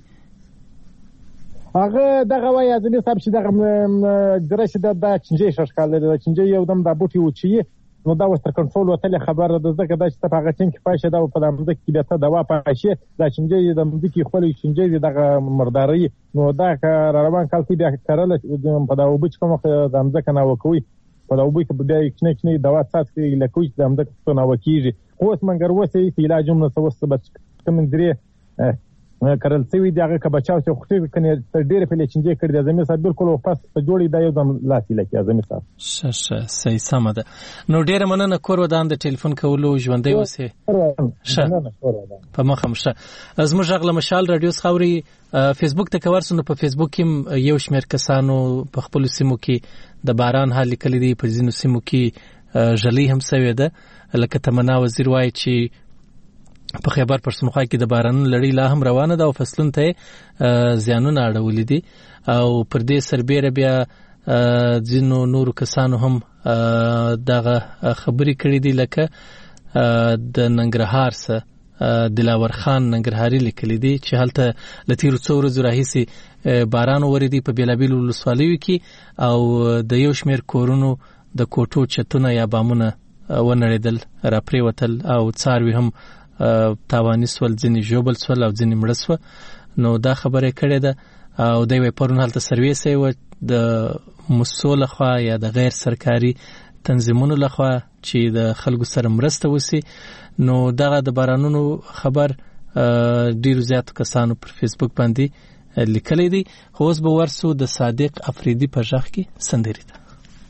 هغه دغه وایي اعظمي صاحب چې دغه درشه د د چنجي شاشکال د چنجي یو دم د بوټي وچی نو دا وستر کنټرول وتل خبره د زګه د چې په هغه ټینګ پاشه دا په دامه کې به ته دوا پاشه دا چنجي د مځکې خپل چنجي دغه مرداري نو دا روان کال کې بیا کارل په دا وبچ کوم د مځکه نه وکوي په دا وبې کې بیا کښنه کښنه دوا ساتي لکوي د مځکه نه وکیږي اوس منګر وسه علاج هم نو څه بچ کوم درې کارل سوي دغه که بچاو چې خوټي کني ډېر په لچنجي کړی د زمي صاحب بالکل واپس ته جوړي دا یو دم لاسي لکه زمي صاحب ش ش صحیح سم ده نو ډېر مننه کور ودان د ټلیفون کولو ژوندۍ اوسه ش په مخه مشه زموږ غل مشال رادیو خوري فیسبوک ته کورسونه په فیسبوک کې یو شمېر کسانو په خپل سیمو کې د باران حال لیکلي دي په ځینو سیمو کې جلی هم سوي ده لکه تمنا وزیر وایي چې په خیبر پښتونخوا کې د باران لړۍ لا هم روانه ده او فصلونو ته زیانونه اړولې دي او پر دې سربېره بیا ځینو نورو کسانو هم دغه خبرې کړې دي لکه د ننګرهار څخه دلاور خان ننګرهاري لیکلي دي چې هلته له تیرو څو ورځو راهیسې باران وریدي په بېلابېلو ولسوالیو کې او د یو شمېر کورونو د کوټو چتونه یا بامونه ونړېدل راپرېوتل او څاروي هم تاواني سول ځینې ژوبل سول او ځینې مړه سوه نو دا خبره کړې ده او دوی پرون هلته سرویس یې د مسو لخوا یا د غیر سرکاري تنظیمونو لخوا چې د خلکو سره مرسته وسی نو دغه د بارانونو خبر ډیرو زیاتو کسانو پر فیسبوک باندې لیکلی دی خو اوس به ورسو د صادق افریدي په غږ کې سندرې ده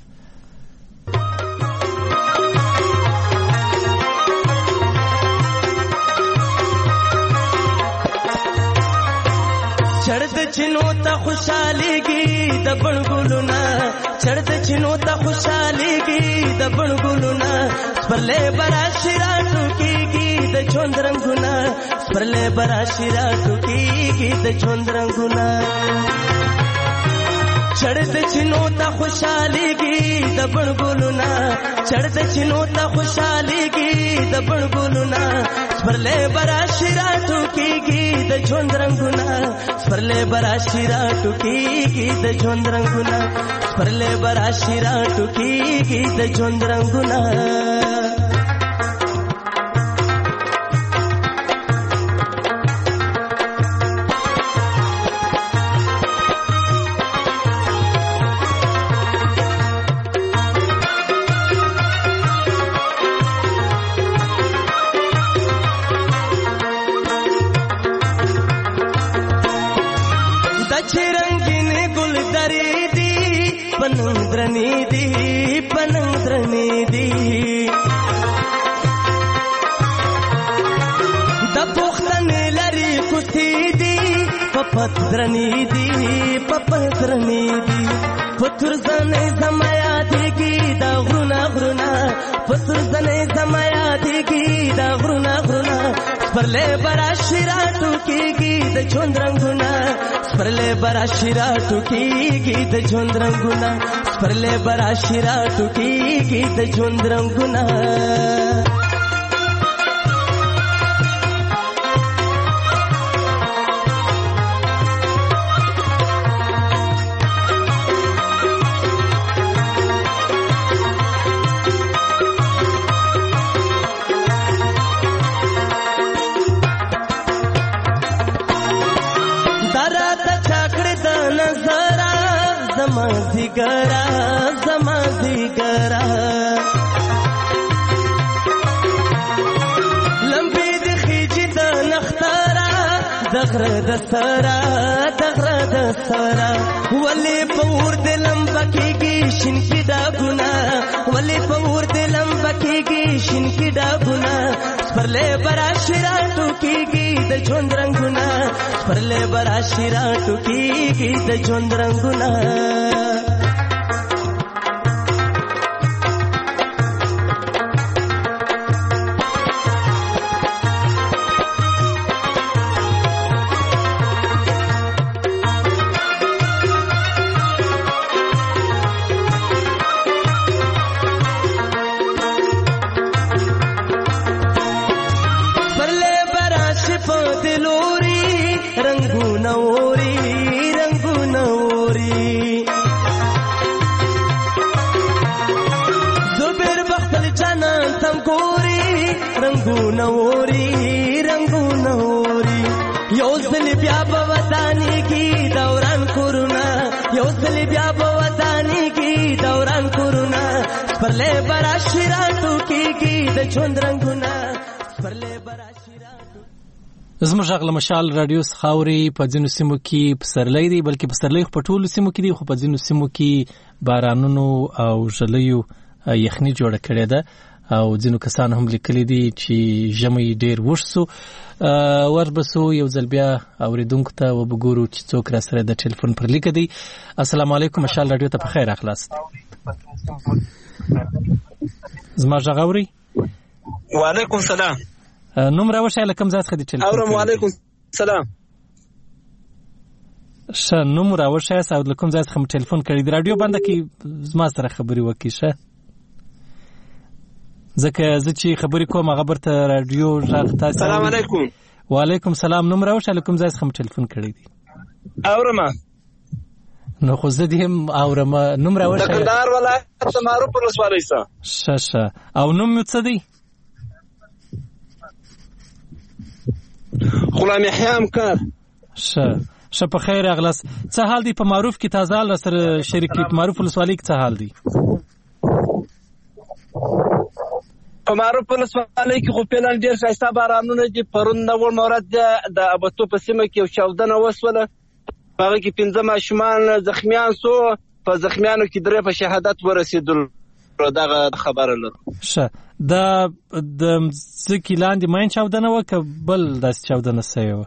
چړد چینو ته خوشاليږي د بڼګلونا چړد چینو ته خوشاليږي د بڼګلونا پرلې برا شیراتو کیږي د چوند رنگونه پرلې برا شیراتو کیږي د چوند رنگونه چړد چینو ته خوشاليږي د بڼګلونا چړد چینو ته خوشاليږي د بڼګلونا پرلې برا شیراتو کیږي د چوند رنگونه پرلے برا شیرا ټوکیږي د ژوند رنگونه پرلے برا شیرا ټوکیږي د ژوند رنگونه پنندرنی دی پنندرنی دی د پختنې لري کوتی دی پپترنی دی پپترنی دی پتر زنې زمایا دیږي دا غرونا غرونا پتر زنې زمایا دیږي دا غرونا غرونا پرلې برا شیرا ټوکیږي د ژوند رنگونه پرلے برا شیرا ټوکیږي د ژوند رنگونه پرلے برا شیرا ټوکیږي د ژوند رنگونه زمازیګرا زمازیګرا لمبې د خېجې د نختارا دغره د سرا دغره د سرا ولې پور د لمبا کېږي شین کې دا ګنا ولې پور د لمبا کېږي شین کې دا ګنا پرلې برا شیرا ټوکیږي د ژوند رنگونه پرلې برا شیرا ټوکیږي د ژوند رنگونه ګوري زبیر بخل جانان تم ګوري رنگونه وري رنگونه وري یو ځل بیا په ودانی کی دوران کورونا یو ځل بیا په ودانی کی دوران کورونا پرلې برا شیراتو کیږي د چوند رنگونه پرلې برا زموږ غږ له مشال رادیو خاوري په ځینو سیمو کې پسرلی دی بلکې پسرلی په ټولو سیمو کې دی خو په ځینو سیمو کې بارانونو او ژلیو یخني جوړه کړې ده او ځینو کسان هم لیکلي دي چې ژمی ډیر وښسو وربسو یو ځل بیا اوریدونکو ته وبګورو چې څوک را سره د ټلیفون پر لیک دی. السلام علیکم مشال رادیو ته په خیر اخلاص زما غږ اوري؟ وعلیکم السلام. نوم راوښه لکم ذات خدي ټلیفون اورم. وعلیکم السلام. شه نوم راوښه سعود لکم ذات خم ټلیفون کړی دی رادیو بنده کې زما سره خبري وکي شه ځکه زه چې خبري کوم هغه برته رادیو ژغ تاسو. السلام علیکم. وعلیکم السلام. نوم راوښه لکم ذات خم ټلیفون کړی دی. اورم. نو خو زه دې هم اورم. نوم راوښه د کندهار ولایت د معروف ولسوالۍ څخه. شه شه او نوم څه دی؟ غلام یحیی امکار. شه شه په خیر اغلاس. څه حال دی په معروف کې تازه ال سره شریک په معروف ولسوالۍ کې څه حال دی؟ په معروف ولسوالۍ کې خو پلان ډیر ښایسته بارانونه دي. پرون نو مورد د ابتو په سیمه کې یو چاودنه وسوله هغه کې پنځه ماشومان زخمیان سو په زخمیانو کې درې په شهادت ورسېدل. دغه خبره لرو. شه د د ځکه لاندې ماین چاودنه وکه بل داس چاودنه سوي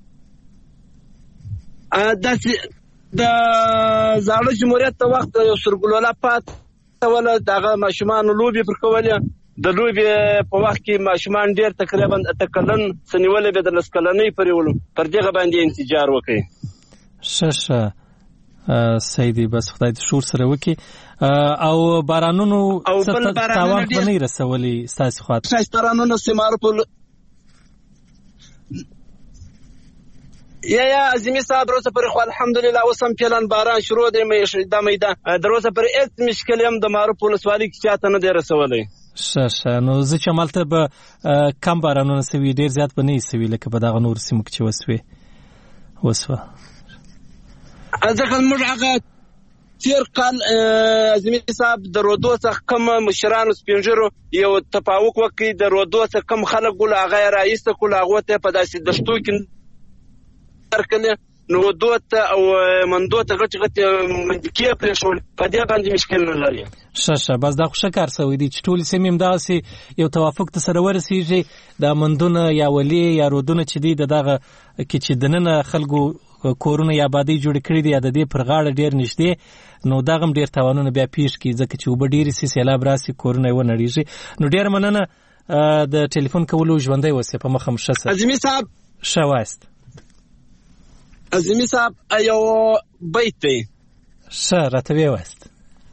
ا داسې د زاړه جمهوریت ته وخت یو سرګلوله پات ولا دغه ماشومان لوبي پر کولې د لوبي په وخت کې ماشومان ډیر تقریبا تکلن سنیولې به د لسکلنې پرېولو پر دغه باندې انتظار وکړي. ششه سیدی بس خدای دې شور سره وکي او بارانونو څه تاوان باندې رسولي تاسو خاطر څه بارانونو سیمار په یا یا عظیمی صاحب روزه پر خو الحمدلله وسم پلان باران شروع دی مې د میدان دروازه پر هیڅ مشکل هم د معروف ولسوالۍ کې چاته نه دی رسولي. شه نو زه چې مالته به کم بارانونه سوي ډیر زیات به نه سوي لکه په دغه نور سیمو کې چې وسوي وسوه ځکه موږ هغه تیر کال عظیمی صاحب د رودو څخه کم مشرانو سپینجرو یو تفاوق وکړي د رودو څخه کم خلک ګول هغه رئیس ته کول هغه ته په داسې دشتو کې درکله نو دوت او مندو ته غټ غټ کې پر شول په دې باندې مشکل نه لري. شه بس دا خوشا کار سوي دي چې ټول سیمې مداسي یو توافق ته سره ورسیږي د مندونه یا ولی یا رودونه چې دي دغه کې چې دننه خلکو کورونه یا آبادی جوړ کړی دي د دې پر غاړه ډیر نشته نو دا غم ډیر تاوانونه بیا پیښ کی ځکه چې وب ډیر سي سیلاب راسي کورونه و نړیږي. نو ډیر مننه د ټلیفون کولو ژوندۍ وسه په مخم شسه. عظیمی صاحب شواست عظیمی صاحب ایو بیت دی شه راتوی وست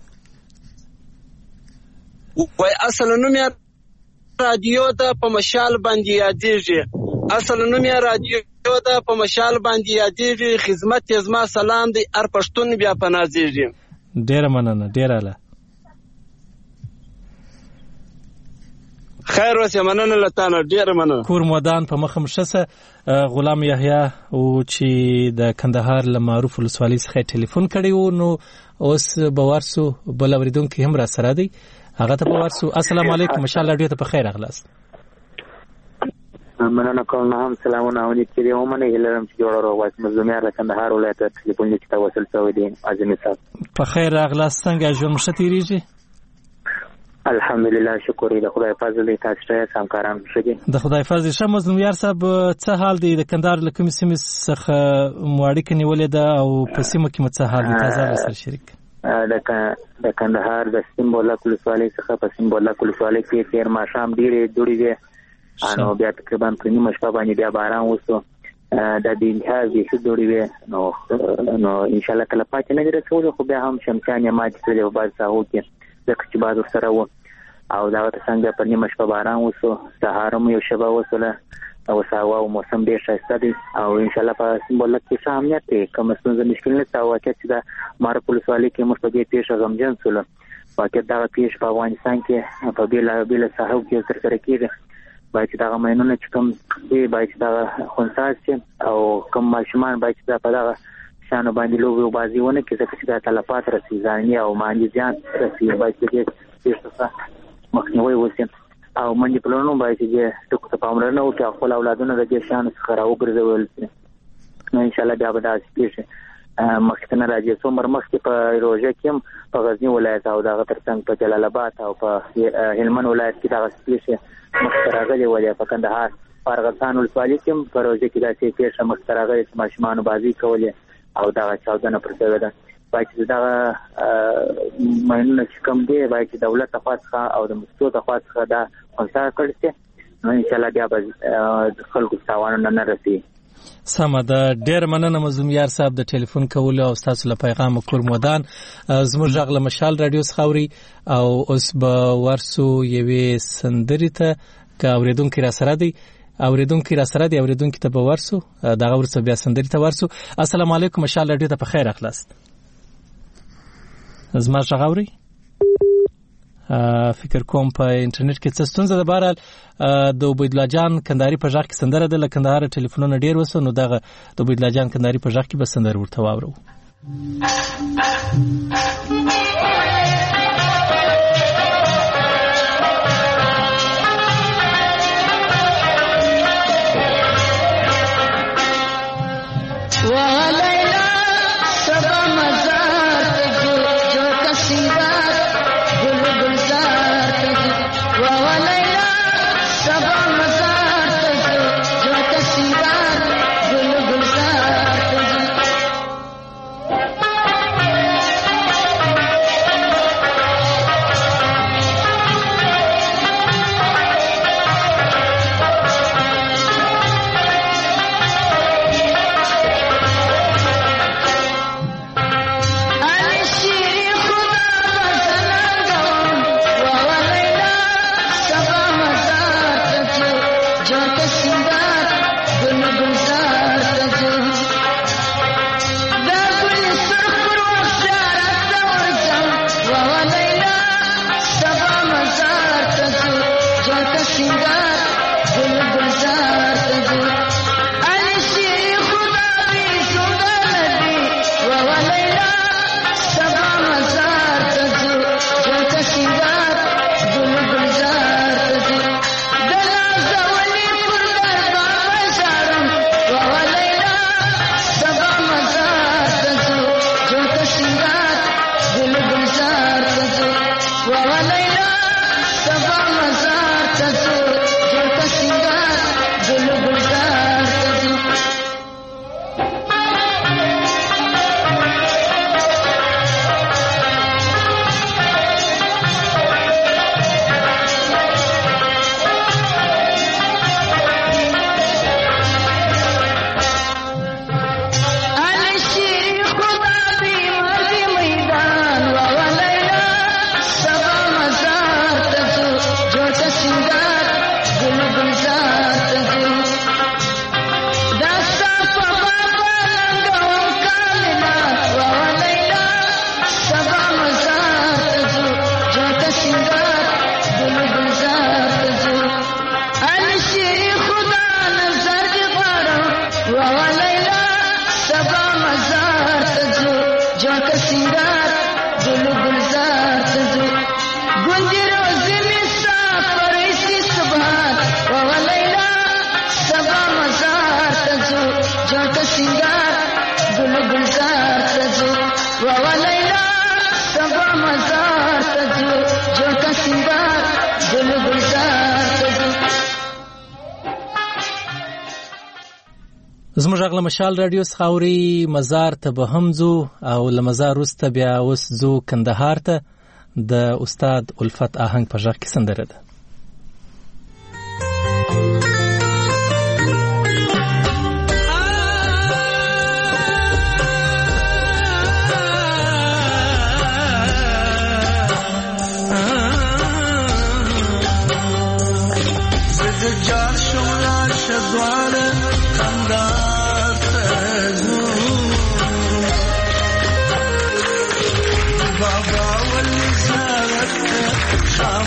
وای اصل نوم رادیو ته په مشال باندې یادېږي اصل نوم رادیو ته په مشال باندې یادېږي خدمت یزما سلام دی ار پښتون بیا پنازېږي. ډیر مننه ډیر اله خیر وسه مننه لتانه ډیر مننه. کور مودان په مخم شسه غلام یحیی او چې د کندهار له معروف ولسوالۍ څخه ټلیفون کړی و نو اوس بوارسو بل اوریدونکو هم را سره دی هغه ته بوارسو. السلام علیکم ان شاء الله ډیر ته په خیر اغلاس. مننه کوم هم سلامونه او نیت دی ومنه هلرم چې جوړ ورو واس مزمیر له کندهار ولایت ټلیفون لیک ته وصل شوی دی. عظیم صاحب په خیر اغلاس څنګه ژوند مشتریږي؟ الحمدلله شکر دی خدای فضل دی تاسو ته سمکاران شګي د خدای فضل شمس نویار صاحب څه حال دی د کندهار له کوم سیمې څخه مواړی کې نیولې ده او په سیمه کې څه حال دی تاسو سره شریک د د کندهار د سیمبولا کولسوالۍ څخه په سیمبولا کولسوالۍ کې تیر ما شام ډیره دوړي دي انو بیا تقریبا په نیمه شپه باندې بیا باران وسو د دې انتهاز دې څه دوړي وي نو نو ان شاء الله کله پاتې نه درسول خو بیا هم شمشان ما چې په باز ساو کې د چې باز سره و او دا څنګه په نیمه شپه باران وسو سهار مو یو شپه وسله او ساوا او موسم ډیر ښایسته دی او ان شاء الله په سیمبولک کې څه امنیت دی کوم څه مشکل نه تا واقع چې دا مار پولیس والي کې موږ په دې پیښه غمجن سول واقع دا پیښه په افغانستان کې په بیل بیل صاحب کې تر سره کېږي باید دا مینونه چې کوم دی باید دا خنثی او کوم ماشومان باید دا په دا شانو باندې لوبي بازیونه کې څه چې تلفات رسي ځاني او مانجي ځان رسي باید دې پیښه مخنیوي وشي او منځ په لورونو باید چې ټکو ته پاملرنه وکړي خپل اولادونه د دې شان څخه راوګرځول شي نو ان شاء الله بیا به دا شي مخکنه راځي څو مرمخ په روزه کې په غزنی ولایت او دغه ترڅنګ په جلال آباد او په هلمند ولایت کې دا سپیشه مخترغلي ولایت په کندهار فارغستان ولسوالۍ کې په روزه کې دا سپیشه مخترغلي ماشومان بازی کولې او دا چاودنه پرځوي ده باید دا مینونه چې کوم دی باید دولت تخواڅه او د مستو تخواڅه دا کنټرول کړي نو ان شاء الله بیا به خلکو تاوان نه رسي سمه ده ډیر مننه مظلوم یار صاحب د ټلیفون کولو او تاسو له پیغام کور مودان زموږ غږ مشال رادیو خاوري او اوس به ورسو یوې سندري ته کا اوریدونکو را سره دی اوریدونکو را سره دی اوریدونکو ته به ورسو دا ورسو بیا سندري ته ورسو السلام علیکم مشال رادیو ته په خیر اخلاص زما شغاوري فکر کوم په انټرنیټ کې څه ستونزه ده بهرحال د عبید الله جان کندهاري په ژغ کې سندره ده له کندهار ټلیفونونه ډیر وسو نو دغه د عبید الله جان کندهاري په ژغ کې به سندره ورته واورو زموږ غږ مشال رادیو خاوري مزار ته به هم ځو او له مزار وروسته بیا اوس ځو کندهار ته د استاد الفت آهنګ په غږ کې سندره ده زه جار شم لا شدوا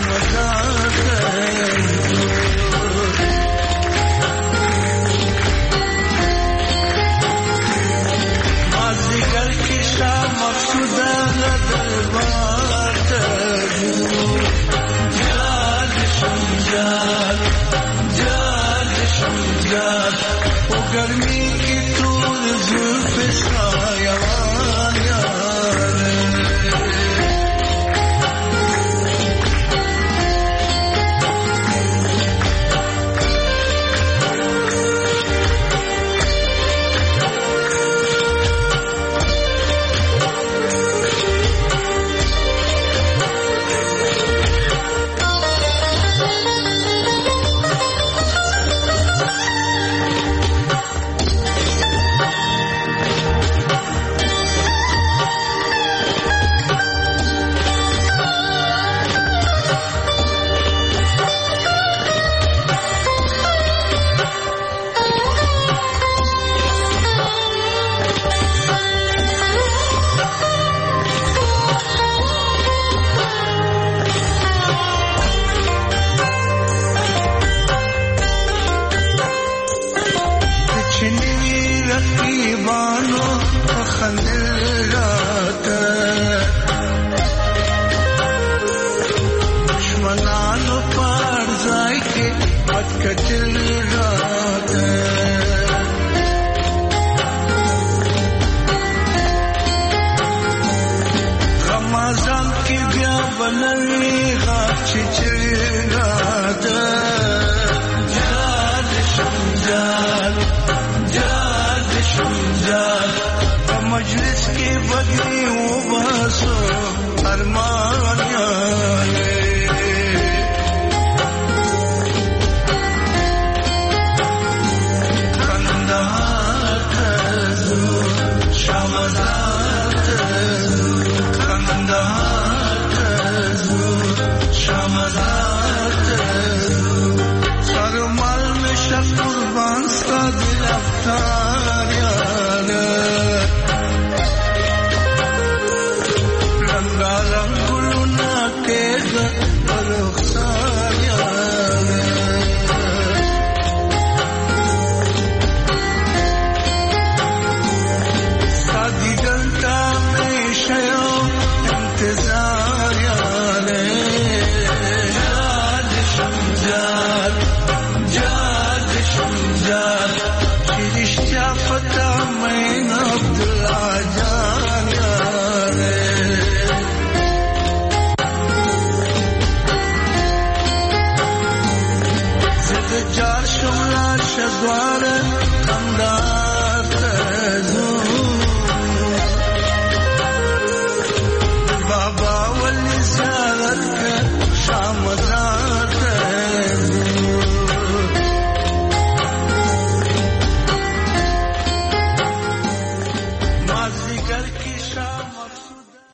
Ramazan ki bya banani ghachi chirada